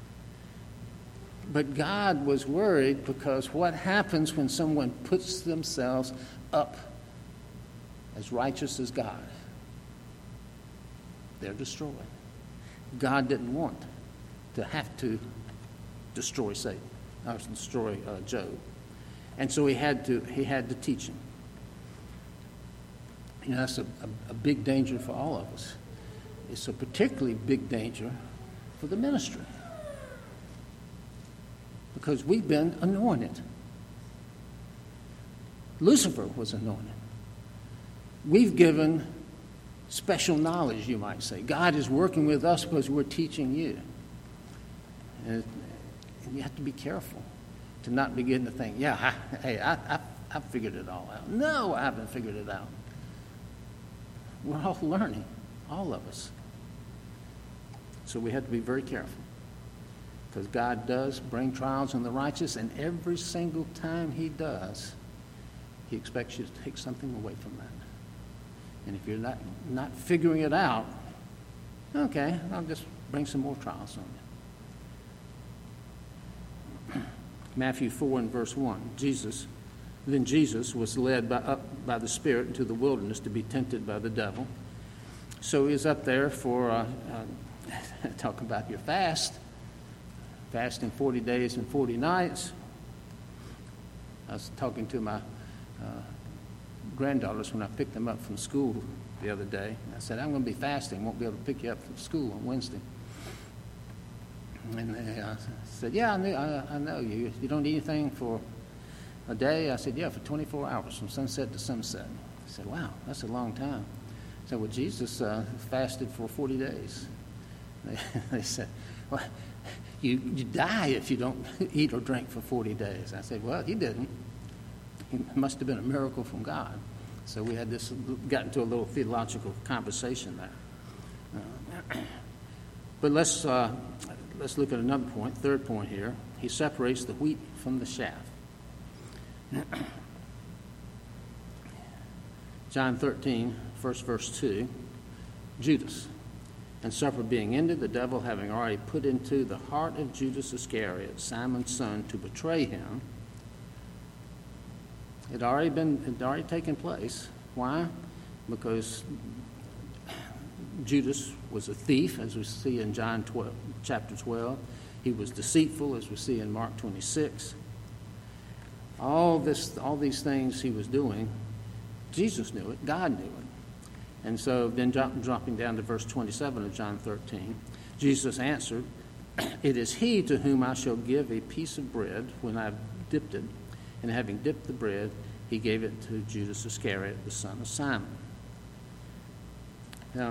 Speaker 1: But God was worried, because what happens when someone puts themselves up as righteous as God? They're destroyed. God didn't want to have to destroy Satan, or destroy Job. And so he had to teach him. You know, that's a big danger for all of us. It's a particularly big danger for the ministry, because we've been anointed. Lucifer was anointed. We've given special knowledge, you might say. God is working with us because we're teaching you. And you have to be careful to not begin to think, I figured it all out. No, I haven't figured it out. We're all learning, all of us. So we have to be very careful, because God does bring trials on the righteous, and every single time he does, he expects you to take something away from that. And if you're not figuring it out, okay, I'll just bring some more trials on you. Matthew 4 and verse 1, Then Jesus was led up by the Spirit into the wilderness to be tempted by the devil. So he's up there for, talk about your fasting 40 days and 40 nights. I was talking to my granddaughters when I picked them up from school the other day. I said, I'm going to be fasting, won't be able to pick you up from school on Wednesday. And they said, yeah, I know you. You don't eat anything for a day? I said, yeah, for 24 hours, from sunset to sunset. I said, wow, that's a long time. I said, well, Jesus fasted for 40 days. They said, well, you die if you don't eat or drink for 40 days. I said, well, he didn't. It must have been a miracle from God. So we had got into a little theological conversation there. But let's look at another point, third point here. He separates the wheat from the chaff. John 13, first verse 2, Judas. And supper being ended, the devil having already put into the heart of Judas Iscariot, Simon's son, to betray him. It had already taken place. Why? Because Judas was a thief, as we see in John 12, chapter 12. He was deceitful, as we see in Mark 26. All these things he was doing, Jesus knew it, God knew it. And so then dropping down to verse 27 of John 13, Jesus answered, It is he to whom I shall give a piece of bread when I have dipped it. And having dipped the bread, he gave it to Judas Iscariot, the son of Simon. Now,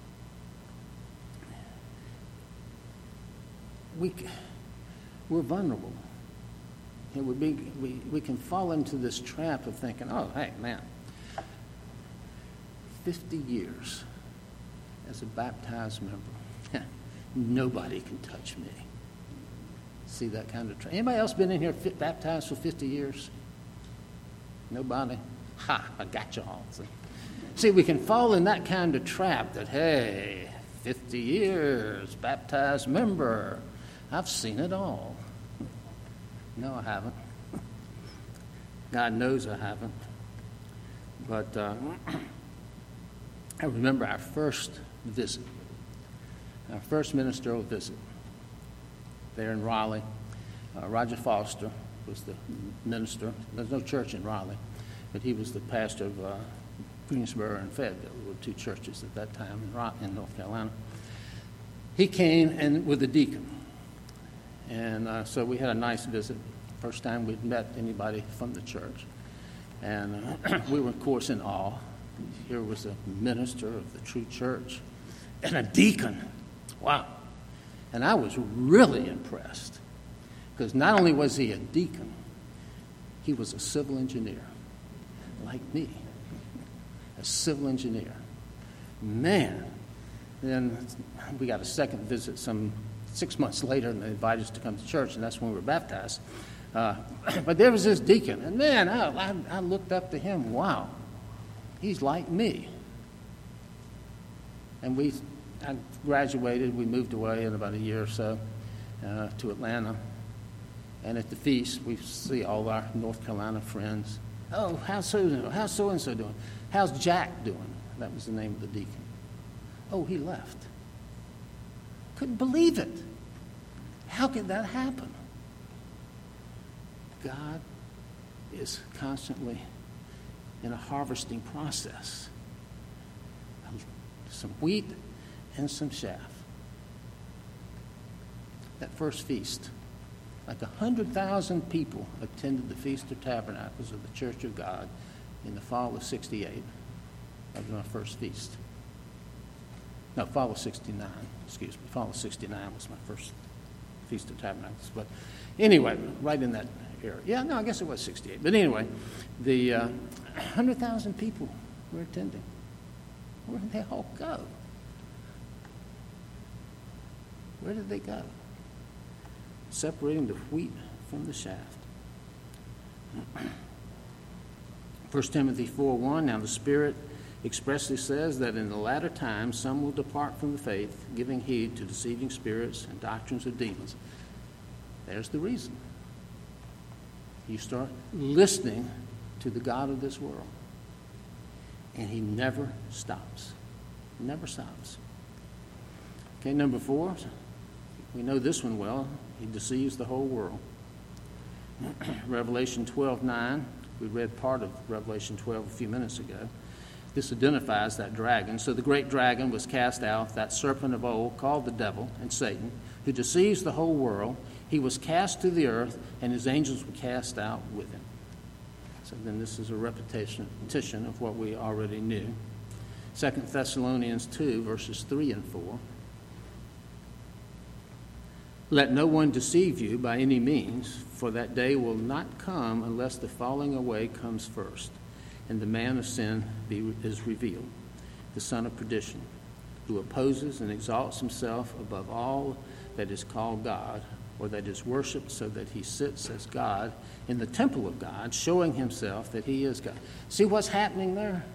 Speaker 1: we're vulnerable. We can fall into this trap of thinking, oh, hey, man, 50 years as a baptized member, nobody can touch me. See that kind of trap? Anybody else been in here baptized for 50 years? Nobody? Ha, I got you all. See, we can fall in that kind of trap that, hey, 50 years, baptized member, I've seen it all. No, I haven't. God knows I haven't. But I remember our first visit, our first ministerial visit there in Raleigh. Roger Foster was the minister. There's no church in Raleigh, but he was the pastor of Greensboro and Fayetteville. There were two churches at that time in North Carolina. He came and with a deacon. And so we had a nice visit. First time we'd met anybody from the church. And we were, of course, in awe. Here was a minister of the true church and a deacon. Wow. And I was really impressed, because not only was he a deacon, he was a civil engineer, like me. A a civil engineer. Man, then we got a second visit some 6 months later, and they invited us to come to church, and that's when we were baptized. But there was this deacon, and man, I looked up to him. Wow, he's like me. And I graduated. We moved away in about a year or so to Atlanta. And at the feast, we see all our North Carolina friends. Oh, how's so-and-so doing? How's Jack doing? That was the name of the deacon. Oh, he left. Couldn't believe it. How could that happen? God is constantly in a harvesting process. Some wheat and some chaff. That first feast, like 100,000 people attended the Feast of Tabernacles of the Church of God in the fall of 68. That was my first feast. No, fall of 69, excuse me. Fall of 69 was my first Feast of Tabernacles. But anyway, right in that area. Yeah, no, I guess it was 68. But anyway, the 100,000 people were attending. Where did they all go? Where did they go? Separating the wheat from the shaft. 1 Timothy 4:1, now the Spirit expressly says that in the latter times some will depart from the faith, giving heed to deceiving spirits and doctrines of demons. There's the reason. You start listening to the god of this world, and he never stops. Never stops. Okay, number 4, we know this one well. He deceives the whole world. Revelation 12:9, we read part of Revelation 12 a few minutes ago. This identifies that dragon. So the great dragon was cast out, that serpent of old, called the devil and Satan, who deceives the whole world. He was cast to the earth, and his angels were cast out with him. So then this is a repetition of what we already knew. 2 Thessalonians 2, verses 3 and 4. Let no one deceive you by any means, for that day will not come unless the falling away comes first, and the man of sin is revealed, the son of perdition, who opposes and exalts himself above all that is called God, or that is worshipped, so that he sits as God in the temple of God, showing himself that he is God. See what's happening there?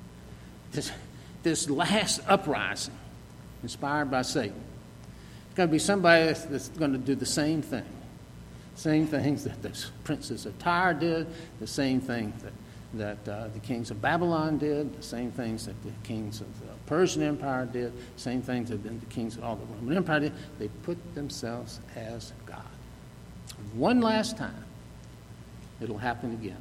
Speaker 1: This last uprising, inspired by Satan. It's going to be somebody that's going to do the same thing. Same things that the princes of Tyre did, the same thing that the kings of Babylon did, the same things that the kings of the Persian Empire did, same things that the kings of all the Roman Empire did. They put themselves as God. One last time, it'll happen again.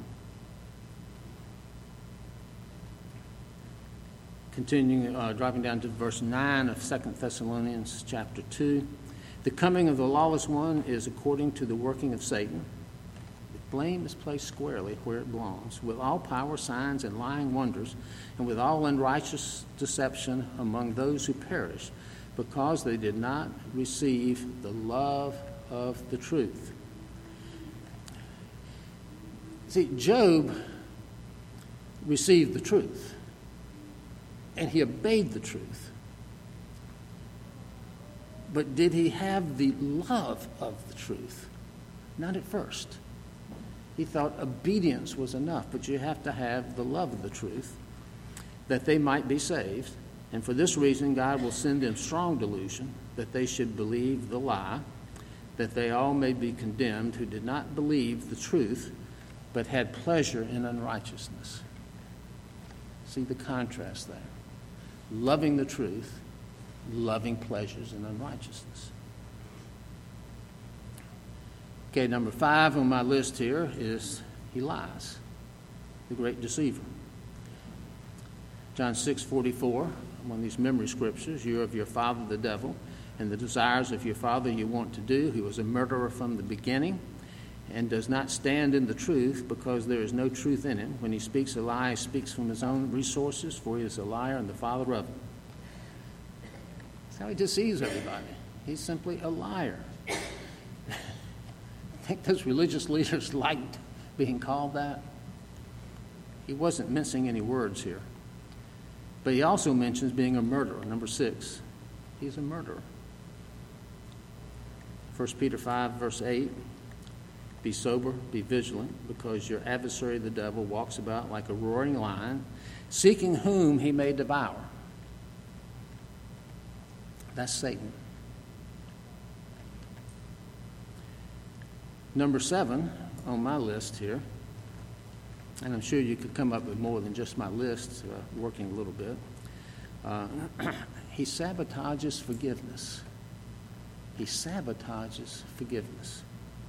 Speaker 1: Continuing, dropping down to verse 9 of 2 Thessalonians chapter 2. The coming of the lawless one is according to the working of Satan. The blame is placed squarely where it belongs, with all power, signs, and lying wonders, and with all unrighteous deception among those who perish, because they did not receive the love of the truth. See, Job received the truth, and he obeyed the truth. But did he have the love of the truth? Not at first. He thought obedience was enough, but you have to have the love of the truth, that they might be saved. And for this reason, God will send them strong delusion, that they should believe the lie, that they all may be condemned who did not believe the truth, but had pleasure in unrighteousness. See the contrast there. Loving the truth, loving pleasures in unrighteousness. Okay, number 5 on my list here is he lies, the great deceiver. John 6:44, one of these memory scriptures, you're of your father the devil, and the desires of your father you want to do. He was a murderer from the beginning and does not stand in the truth, because there is no truth in him. When he speaks a lie, he speaks from his own resources, for he is a liar and the father of it. That's how he deceives everybody. He's simply a liar. I think those religious leaders liked being called that. He wasn't mincing any words here. But he also mentions being a murderer. Number 6, he's a murderer. 1 Peter 5, verse 8, be sober, be vigilant, because your adversary the devil walks about like a roaring lion, seeking whom he may devour. That's Satan. Number 7 on my list here, and I'm sure you could come up with more than just my list, working a little bit. He sabotages forgiveness. He sabotages forgiveness.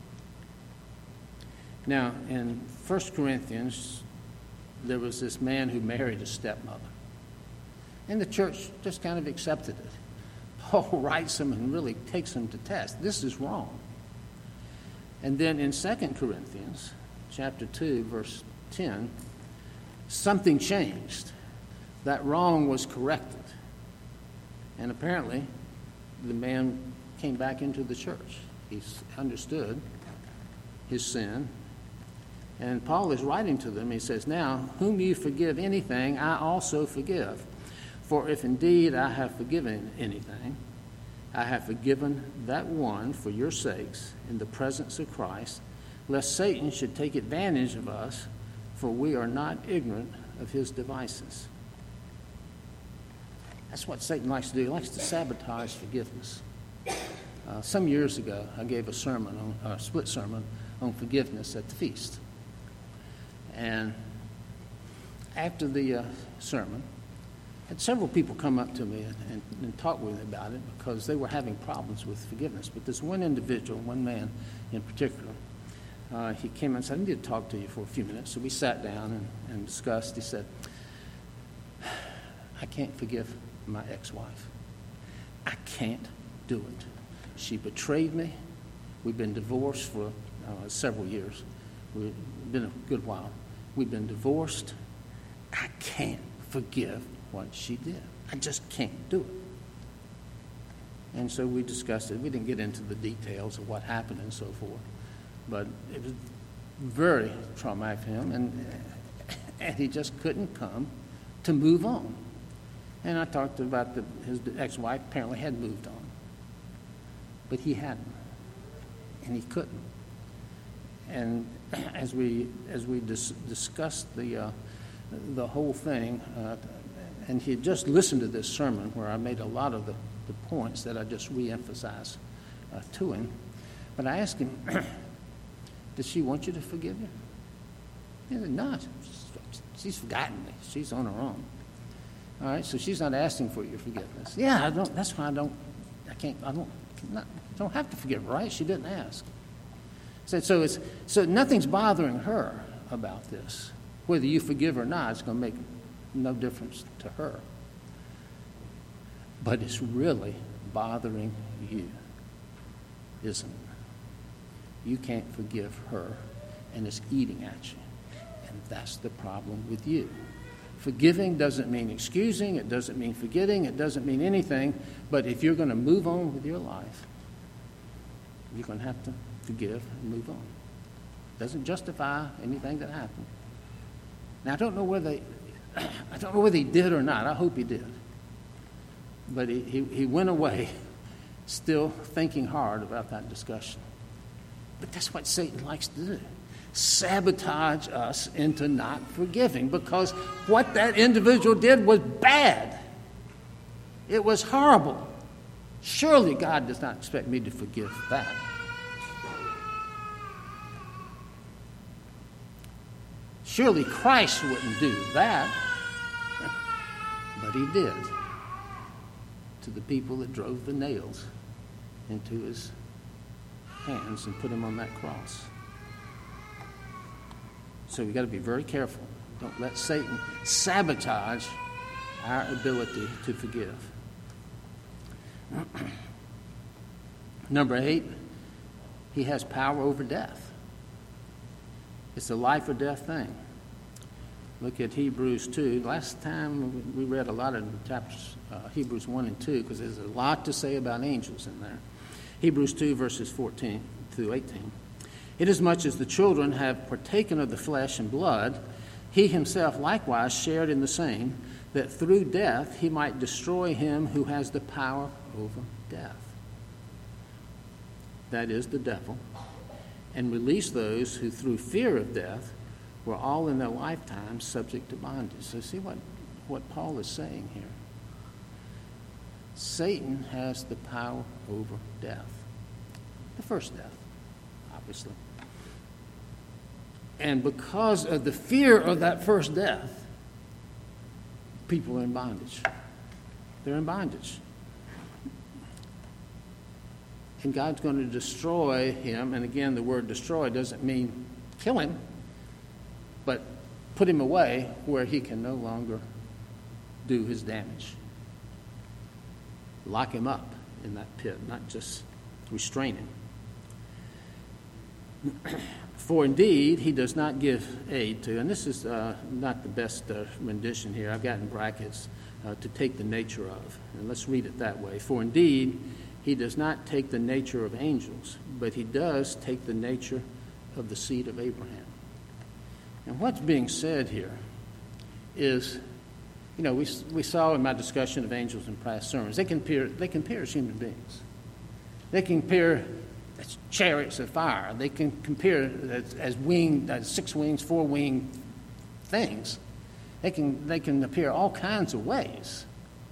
Speaker 1: Now, in 1 Corinthians, there was this man who married a stepmother. And the church just kind of accepted it. Paul writes him and really takes him to task. This is wrong. And then in 2 Corinthians, chapter 2, verse 10, something changed. That wrong was corrected. And apparently, the man came back into the church. He understood his sin. And Paul is writing to them. He says, now, whom you forgive anything, I also forgive. For if indeed I have forgiven anything, I have forgiven that one for your sakes in the presence of Christ, lest Satan should take advantage of us, for we are not ignorant of his devices. That's what Satan likes to do. He likes to sabotage forgiveness. Some years ago, I gave a split sermon on forgiveness at the feast. And after the sermon, I had several people come up to me and talk with me about it because they were having problems with forgiveness. But this one individual, one man in particular, he came and said, I need to talk to you for a few minutes. So we sat down and discussed. He said, I can't forgive my ex-wife. I can't do it. She betrayed me. We've been divorced for several years. We've been a good while. We've been divorced. I can't forgive what she did. I just can't do it. And so we discussed it. We didn't get into the details of what happened and so forth. But it was very traumatic for him. And he just couldn't come to move on. And I talked about his ex-wife apparently had moved on. But he hadn't. And he couldn't. And as we discussed the whole thing, and he had just listened to this sermon where I made a lot of the points that I just re-emphasized to him. But I asked him, does she want you to forgive you? He said, no, she's forgotten me. She's on her own. All right, so she's not asking for your forgiveness. Yeah, I don't. That's why I don't have to forgive her, right? She didn't ask. So nothing's bothering her about this. Whether you forgive or not, it's going to make no difference to her. But it's really bothering you, isn't it? You can't forgive her, and it's eating at you. And that's the problem with you. Forgiving doesn't mean excusing. It doesn't mean forgetting. It doesn't mean anything. But if you're going to move on with your life, you're going to have to forgive and move on. It doesn't justify anything that happened. Now, I don't know whether he did or not. I hope he did. But he went away still thinking hard about that discussion. But that's what Satan likes to do. Sabotage us into not forgiving, because what that individual did was bad. It was horrible. Surely God does not expect me to forgive that. Surely Christ wouldn't do that. But he did to the people that drove the nails into his hands and put him on that cross. So we've got to be very careful. Don't let Satan sabotage our ability to forgive. Number 8, he has power over death. It's a life or death thing. Look at Hebrews 2. Last time we read a lot of chapters, Hebrews 1 and 2, because there's a lot to say about angels in there. Hebrews 2, verses 14 through 18. Inasmuch as the children have partaken of the flesh and blood, he himself likewise shared in the same, that through death he might destroy him who has the power over death, that is, the devil, and release those who through fear of death were all in their lifetime subject to bondage. So see what Paul is saying here. Satan has the power over death. The first death, obviously. And because of the fear of that first death, people are in bondage. They're in bondage. And God's going to destroy him. And again, the word destroy doesn't mean kill him, but put him away where he can no longer do his damage. Lock him up in that pit, not just restrain him. For indeed, he does not give aid to, and this is not the best rendition here. I've got in brackets, to take the nature of. And let's read it that way. For indeed, he does not take the nature of angels, but he does take the nature of the seed of Abraham. And what's being said here is, we saw in my discussion of angels in past sermons, they can appear as human beings. They can appear as chariots of fire. They can compare as winged, as 6 wings, 4 winged things. They can appear all kinds of ways.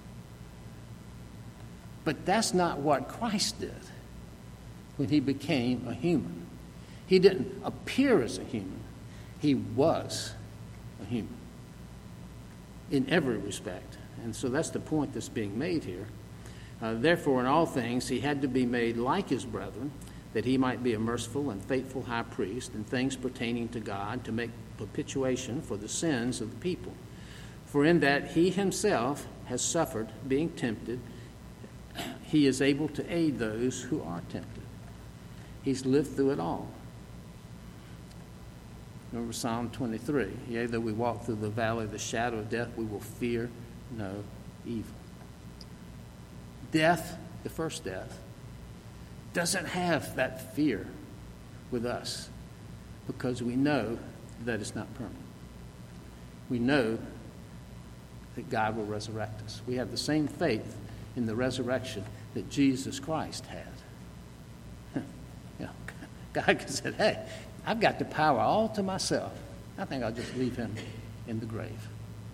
Speaker 1: But that's not what Christ did when he became a human. He didn't appear as a human. He was a human in every respect. And so that's the point that's being made here. Therefore, in all things, he had to be made like his brethren, that he might be a merciful and faithful high priest in things pertaining to God, to make propitiation for the sins of the people. For in that he himself has suffered, being tempted, he is able to aid those who are tempted. He's lived through it all. Remember Psalm 23. Yea, though we walk through the valley of the shadow of death, we will fear no evil. Death, the first death, doesn't have that fear with us because we know that it's not permanent. We know that God will resurrect us. We have the same faith in the resurrection that Jesus Christ had. God said, hey, I've got the power all to myself. I think I'll just leave him in the grave.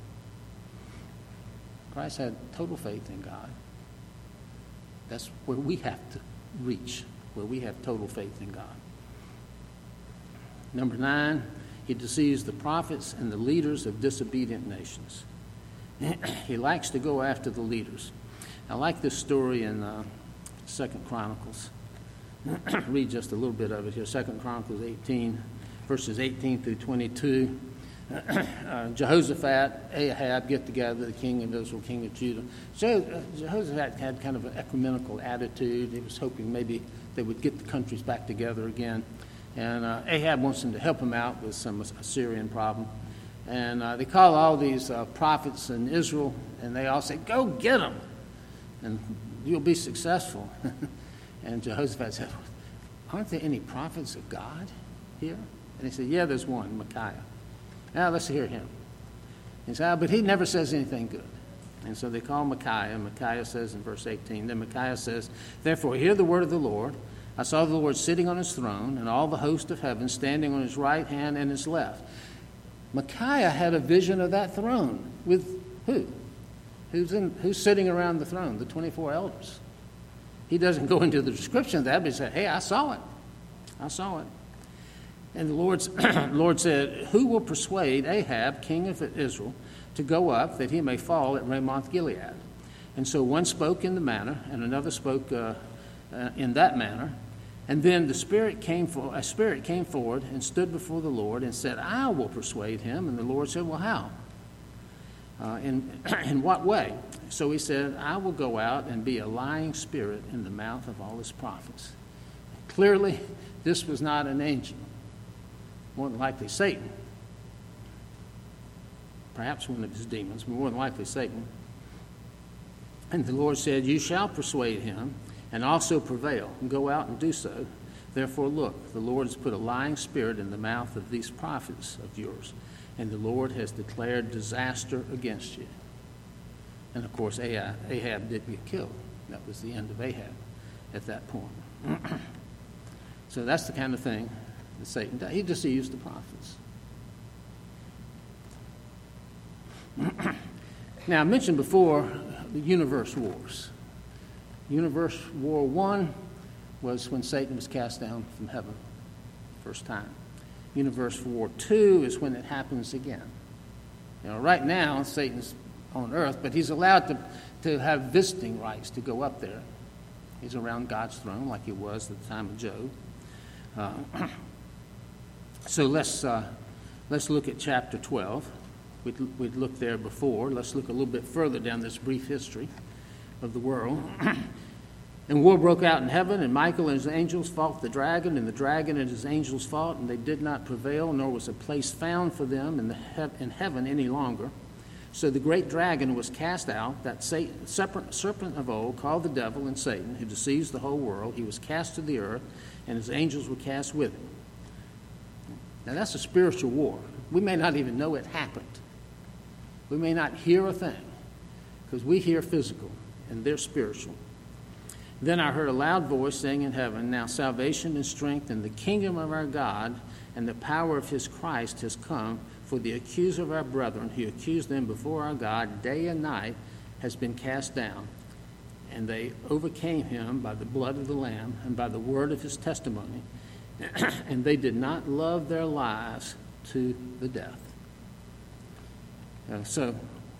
Speaker 1: Christ had total faith in God. That's where we have to reach, where we have total faith in God. Number 9, he deceives the prophets and the leaders of disobedient nations. He likes to go after the leaders. I like this story in 2 Chronicles. Read just a little bit of it here. 2 Chronicles 18, verses 18 through 22. Jehoshaphat, Ahab get together, the king of Israel, king of Judah. Jehoshaphat had kind of an ecumenical attitude. He was hoping maybe they would get the countries back together again. And Ahab wants him to help him out with some Assyrian problem. And they call all these prophets in Israel, and they all say, go get them, and you'll be successful. And Jehoshaphat said, aren't there any prophets of God here? And he said, yeah, there's one, Micaiah. Now let's hear him. He said, but he never says anything good. And so they call Micaiah, and Micaiah says in verse 18, then Micaiah says, therefore hear the word of the Lord. I saw the Lord sitting on his throne, and all the host of heaven standing on his right hand and his left. Micaiah had a vision of that throne with who? Who's sitting around the throne? The 24 elders. He doesn't go into the description of that, but he said, hey, I saw it. I saw it. And the Lord said, who will persuade Ahab, king of Israel, to go up that he may fall at Ramoth Gilead? And so one spoke in the manner, and another spoke in that manner. And then a spirit came forward and stood before the Lord and said, I will persuade him. And the Lord said, well, how? In what way? So he said, I will go out and be a lying spirit in the mouth of all his prophets. Clearly, this was not an angel. More than likely Satan. Perhaps one of his demons, but more than likely Satan. And the Lord said, you shall persuade him and also prevail, and go out and do so. Therefore, look, the Lord has put a lying spirit in the mouth of these prophets of yours, and the Lord has declared disaster against you. And, of course, Ahab did get killed. That was the end of Ahab at that point. So that's the kind of thing that Satan does. He deceivs the prophets. Now, I mentioned before the universe wars. Universe War I was when Satan was cast down from heaven first time. Universe War II is when it happens again. You know, right now, Satan's on earth, but he's allowed to have visiting rights to go up there. He's around God's throne like he was at the time of Job. So let's look at chapter 12. We'd looked there before. Let's look a little bit further down this brief history of the world. And war broke out in heaven, and Michael and his angels fought the dragon, and the dragon and his angels fought, and they did not prevail, nor was a place found for them in heaven any longer. So the great dragon was cast out, that serpent of old, called the devil and Satan, who deceives the whole world. He was cast to the earth, and his angels were cast with him. Now that's a spiritual war. We may not even know it happened. We may not hear a thing, because we hear physical, and they're spiritual. Then I heard a loud voice saying in heaven, now salvation and strength and the kingdom of our God and the power of his Christ has come, for the accuser of our brethren, who accused them before our God day and night, has been cast down. And they overcame him by the blood of the Lamb and by the word of his testimony, and they did not love their lives to the death. So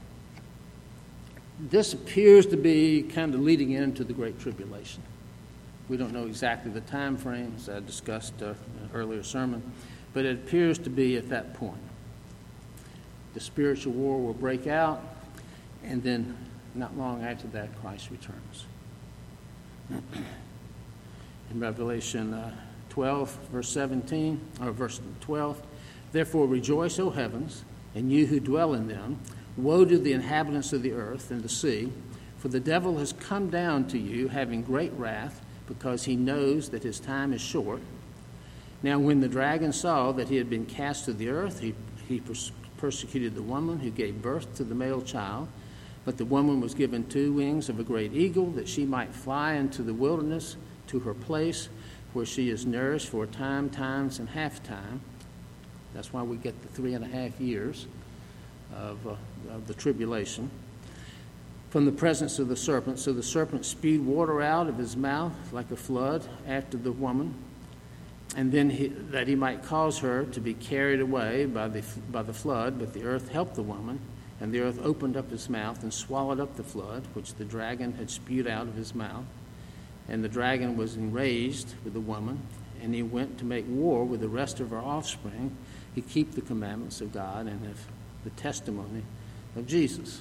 Speaker 1: this appears to be kind of leading into the Great Tribulation. We don't know exactly the time frame, as I discussed in an earlier sermon, but it appears to be at that point. The spiritual war will break out, and then not long after that, Christ returns. In Revelation 12, verse 17, or verse 12, therefore rejoice, O heavens, and you who dwell in them. Woe to the inhabitants of the earth and the sea, for the devil has come down to you, having great wrath, because he knows that his time is short. Now when the dragon saw that he had been cast to the earth, he persecuted the woman who gave birth to the male child. But the woman was given 2 wings of a great eagle, that she might fly into the wilderness to her place, where she is nourished for a time, times, and half time. That's why we get the 3.5 years of the tribulation, from the presence of the serpent. So the serpent spewed water out of his mouth like a flood after the woman, and then that he might cause her to be carried away by the flood. But the earth helped the woman, and the earth opened up its mouth and swallowed up the flood, which the dragon had spewed out of his mouth. And the dragon was enraged with the woman, and he went to make war with the rest of her offspring, who keep the commandments of God and have the testimony of Jesus.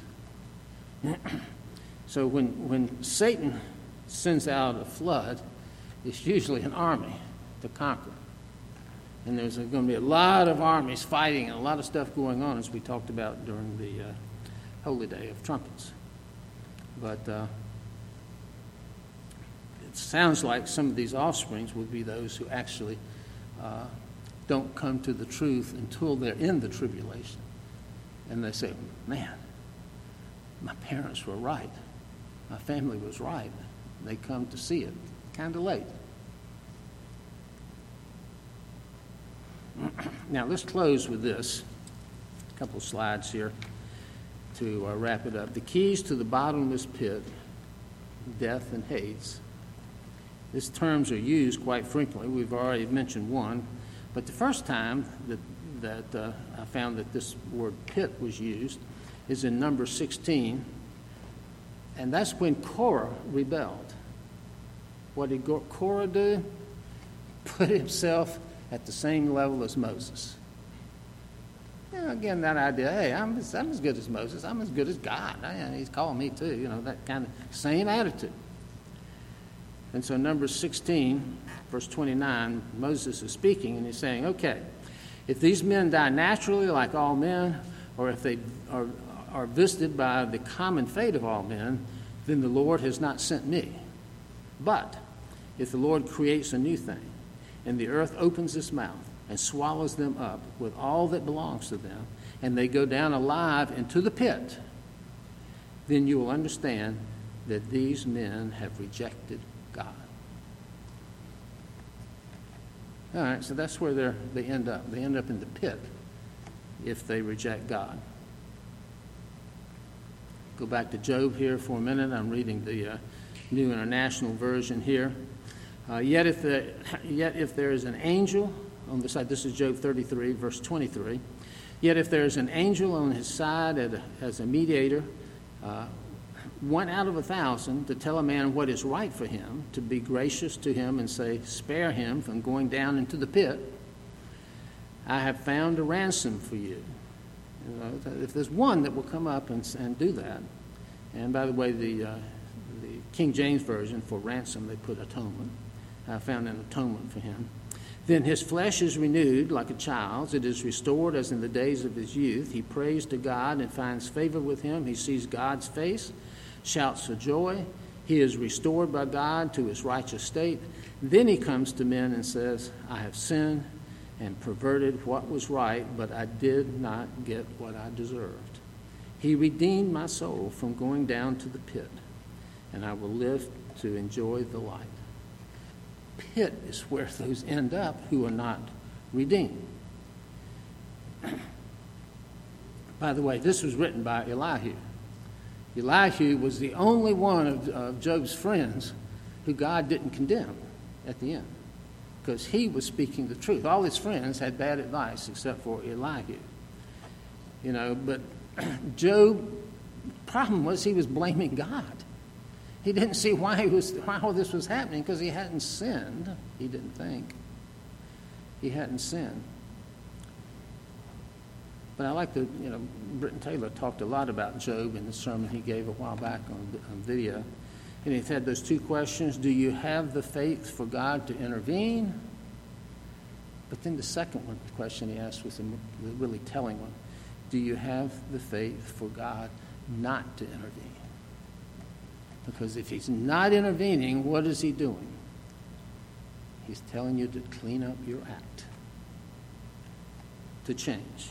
Speaker 1: So when Satan sends out a flood, it's usually an army to conquer. And there's going to be a lot of armies fighting and a lot of stuff going on, as we talked about during the Holy Day of Trumpets. But it sounds like some of these offsprings would be those who actually don't come to the truth until they're in the tribulation. And they say, man, my parents were right. My family was right. They come to see it kind of late. Now, let's close with this. A couple of slides here to wrap it up. The keys to the bottomless pit, death and Hades. These terms are used quite frequently. We've already mentioned one. But the first time that I found that this word pit was used is in Numbers 16, and that's when Korah rebelled. What did Korah do? Put himself at the same level as Moses. You know, again, that idea, hey, I'm as good as Moses. I'm as good as God. He's calling me too. You know, that kind of same attitude. And so Numbers 16, verse 29, Moses is speaking, and he's saying, okay, if these men die naturally like all men, or if they are visited by the common fate of all men, then the Lord has not sent me. But if the Lord creates a new thing, and the earth opens its mouth and swallows them up with all that belongs to them, and they go down alive into the pit, then you will understand that these men have rejected God. All right, so that's where they end up. They end up in the pit if they reject God. Go back to Job here for a minute. I'm reading the New International Version here. Yet if there is an angel on the side, this is Job 33, verse 23. Yet if there is an angel on his side as a mediator, 1 out of 1,000 to tell a man what is right for him, to be gracious to him and say, spare him from going down into the pit, I have found a ransom for you. You know, if there's one that will come up and do that, and by the way, the King James Version for ransom, they put atonement. I found an atonement for him. Then his flesh is renewed like a child's. It is restored as in the days of his youth. He prays to God and finds favor with him. He sees God's face, shouts for joy. He is restored by God to his righteous state. Then he comes to men and says, I have sinned and perverted what was right, but I did not get what I deserved. He redeemed my soul from going down to the pit, and I will live to enjoy the light. Pit is where those end up who are not redeemed. By the way, this was written by Elihu. Elihu was the only one of Job's friends who God didn't condemn at the end, because he was speaking the truth. All his friends had bad advice except for Elihu. You know, but Job, problem was he was blaming God. He didn't see why all this was happening, because he hadn't sinned. He didn't think. He hadn't sinned. But I like Britton Taylor talked a lot about Job in the sermon he gave a while back on video. And he had those two questions. Do you have the faith for God to intervene? But then the second question he asked was the really telling one. Do you have the faith for God not to intervene? Because if he's not intervening, what is he doing? He's telling you to clean up your act, to change.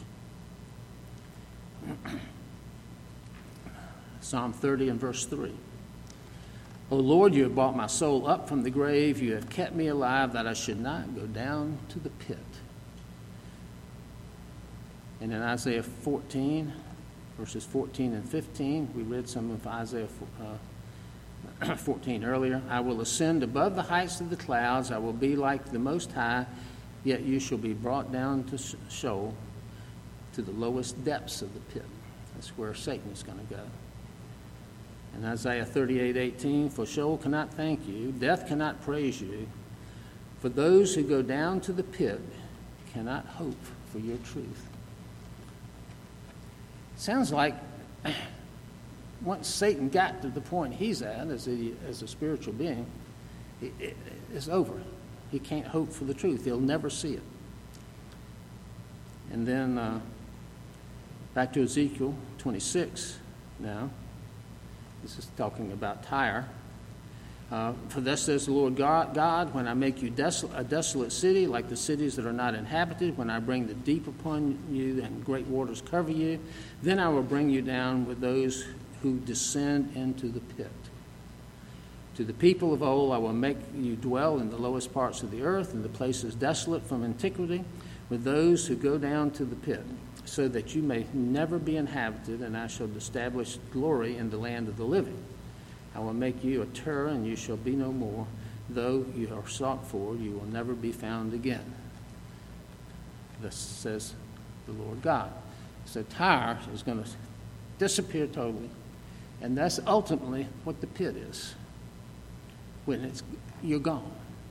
Speaker 1: Psalm 30 and verse 3. O Lord, you have brought my soul up from the grave. You have kept me alive that I should not go down to the pit. And in Isaiah 14, verses 14 and 15, we read some of Isaiah 14 earlier. I will ascend above the heights of the clouds. I will be like the Most High, yet you shall be brought down to Sheol, to the lowest depths of the pit. That's where Satan is going to go. And Isaiah 38:18, for Sheol cannot thank you, death cannot praise you, for those who go down to the pit cannot hope for your truth. Sounds like once Satan got to the point he's at as a spiritual being, it's over. He can't hope for the truth. He'll never see it. And then back to Ezekiel 26 now. This is talking about Tyre. For thus says the Lord God, when I make you a desolate city like the cities that are not inhabited, when I bring the deep upon you and great waters cover you, then I will bring you down with those who descend into the pit. To the people of old I will make you dwell in the lowest parts of the earth, in the places desolate from antiquity, with those who go down to the pit, so that you may never be inhabited, and I shall establish glory in the land of the living. I will make you a terror, and you shall be no more. Though you are sought for, you will never be found again. Thus says the Lord God. So Tyre is going to disappear totally, and that's ultimately what the pit is. When you're gone.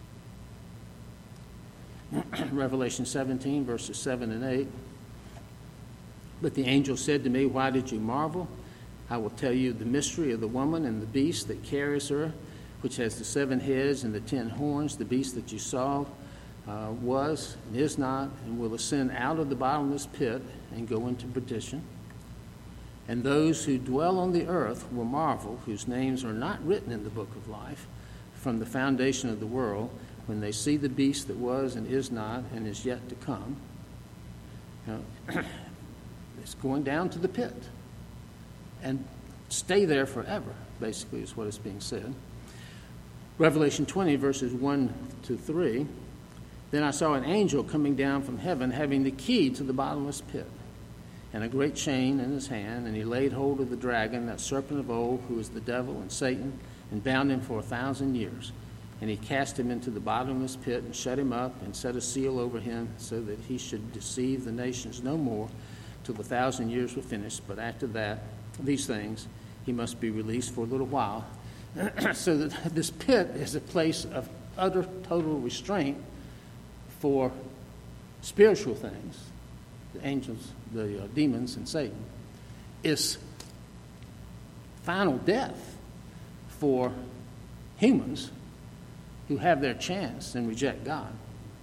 Speaker 1: Revelation 17, verses 7 and 8. But the angel said to me, why did you marvel? I will tell you the mystery of the woman and the beast that carries her, which has the 7 heads and the 10 horns. The beast that you saw was and is not, and will ascend out of the bottomless pit and go into perdition. And those who dwell on the earth will marvel, whose names are not written in the book of life from the foundation of the world, when they see the beast that was and is not and is yet to come. Now, it's going down to the pit. And stay there forever, basically, is what is being said. Revelation 20, verses 1 to 3. Then I saw an angel coming down from heaven, having the key to the bottomless pit, and a great chain in his hand, and he laid hold of the dragon, that serpent of old, who is the devil and Satan, and bound him for 1,000 years. And he cast him into the bottomless pit, and shut him up, and set a seal over him, so that he should deceive the nations no more, till the 1,000 years were finished. But after that, these things, he must be released for a little while. So that this pit is a place of utter, total restraint for spiritual things, the angels, the demons, and Satan. It's final death for humans who have their chance and reject God.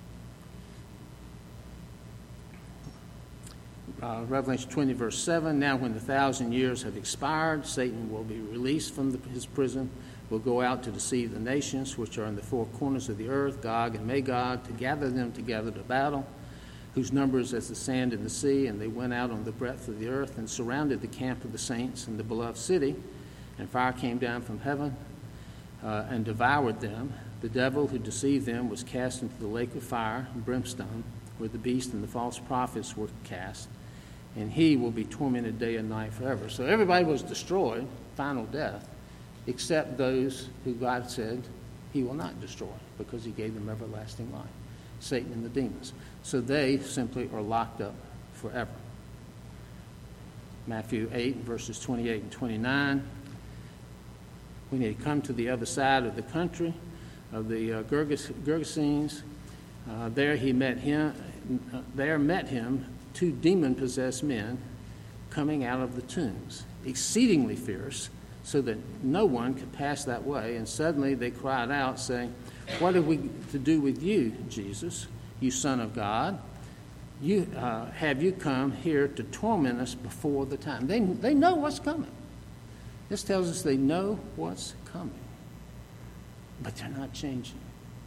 Speaker 1: Revelation 20, verse 7, now when the 1,000 years have expired, Satan will be released from his prison, will go out to deceive the nations which are in the four corners of the earth, Gog and Magog, to gather them together to battle, whose number is as the sand in the sea. And they went out on the breadth of the earth and surrounded the camp of the saints and the beloved city. And fire came down from heaven and devoured them. The devil who deceived them was cast into the lake of fire and brimstone, where the beast and the false prophets were cast. And he will be tormented day and night forever. So everybody was destroyed, final death, except those who God said he will not destroy, because he gave them everlasting life, Satan and the demons. So they simply are locked up forever. Matthew 8, verses 28 and 29. When he had come to the other side of the country of the Gergesenes, there met him 2 demon-possessed men coming out of the tombs, exceedingly fierce, so that no one could pass that way. And suddenly they cried out, saying, "What have we to do with you, Jesus, you Son of God? Have you come here to torment us before the time?" They know what's coming. This tells us they know what's coming, but they're not changing.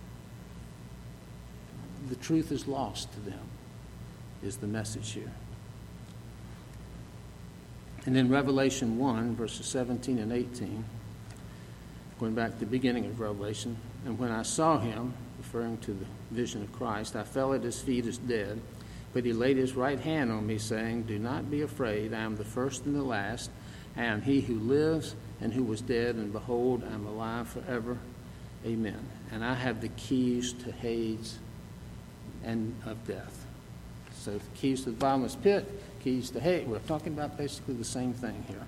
Speaker 1: The truth is lost to them, is the message here. And in Revelation 1, verses 17 and 18, going back to the beginning of Revelation, and when I saw him, referring to the vision of Christ, I fell at his feet as dead, but he laid his right hand on me, saying, "Do not be afraid, I am the first and the last. I am he who lives and who was dead, and behold, I am alive forever. Amen. And I have the keys to Hades and of death." So the keys to the bottomless pit, keys to Hades. We're talking about basically the same thing here.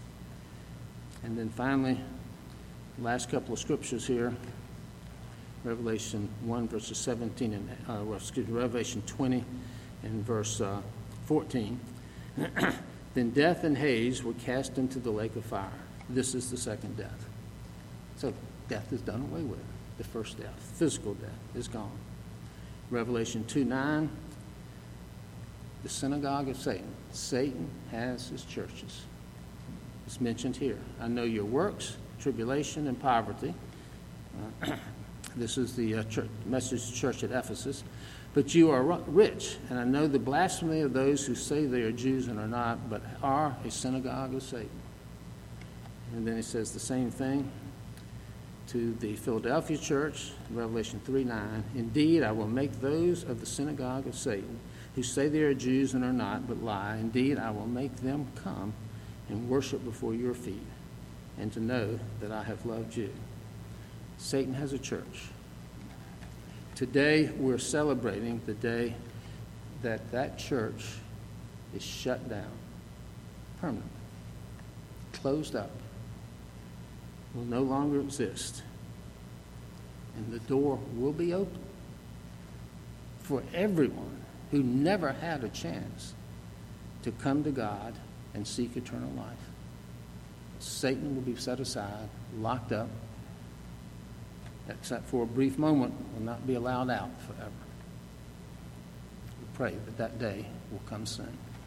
Speaker 1: And then finally, last couple of scriptures here. Revelation 1, verses 17 and Revelation 20 and verse 14. Then death and Hades were cast into the lake of fire. This is the second death. So death is done away with. The first death, physical death, is gone. Revelation 2:9, the synagogue of Satan. Satan has his churches. It's mentioned here. I know your works, tribulation, and poverty. This is the message church at Ephesus. But you are rich, and I know the blasphemy of those who say they are Jews and are not, but are a synagogue of Satan. And then he says the same thing to the Philadelphia church, Revelation 3:9. Indeed, I will make those of the synagogue of Satan who say they are Jews and are not, but lie. Indeed, I will make them come and worship before your feet, and to know that I have loved you. Satan has a church. Today, we're celebrating the day that church is shut down, permanently, closed up, will no longer exist, and the door will be open for everyone who never had a chance to come to God and seek eternal life. Satan will be set aside, locked up, except for a brief moment, will not be allowed out forever. We pray that that day will come soon.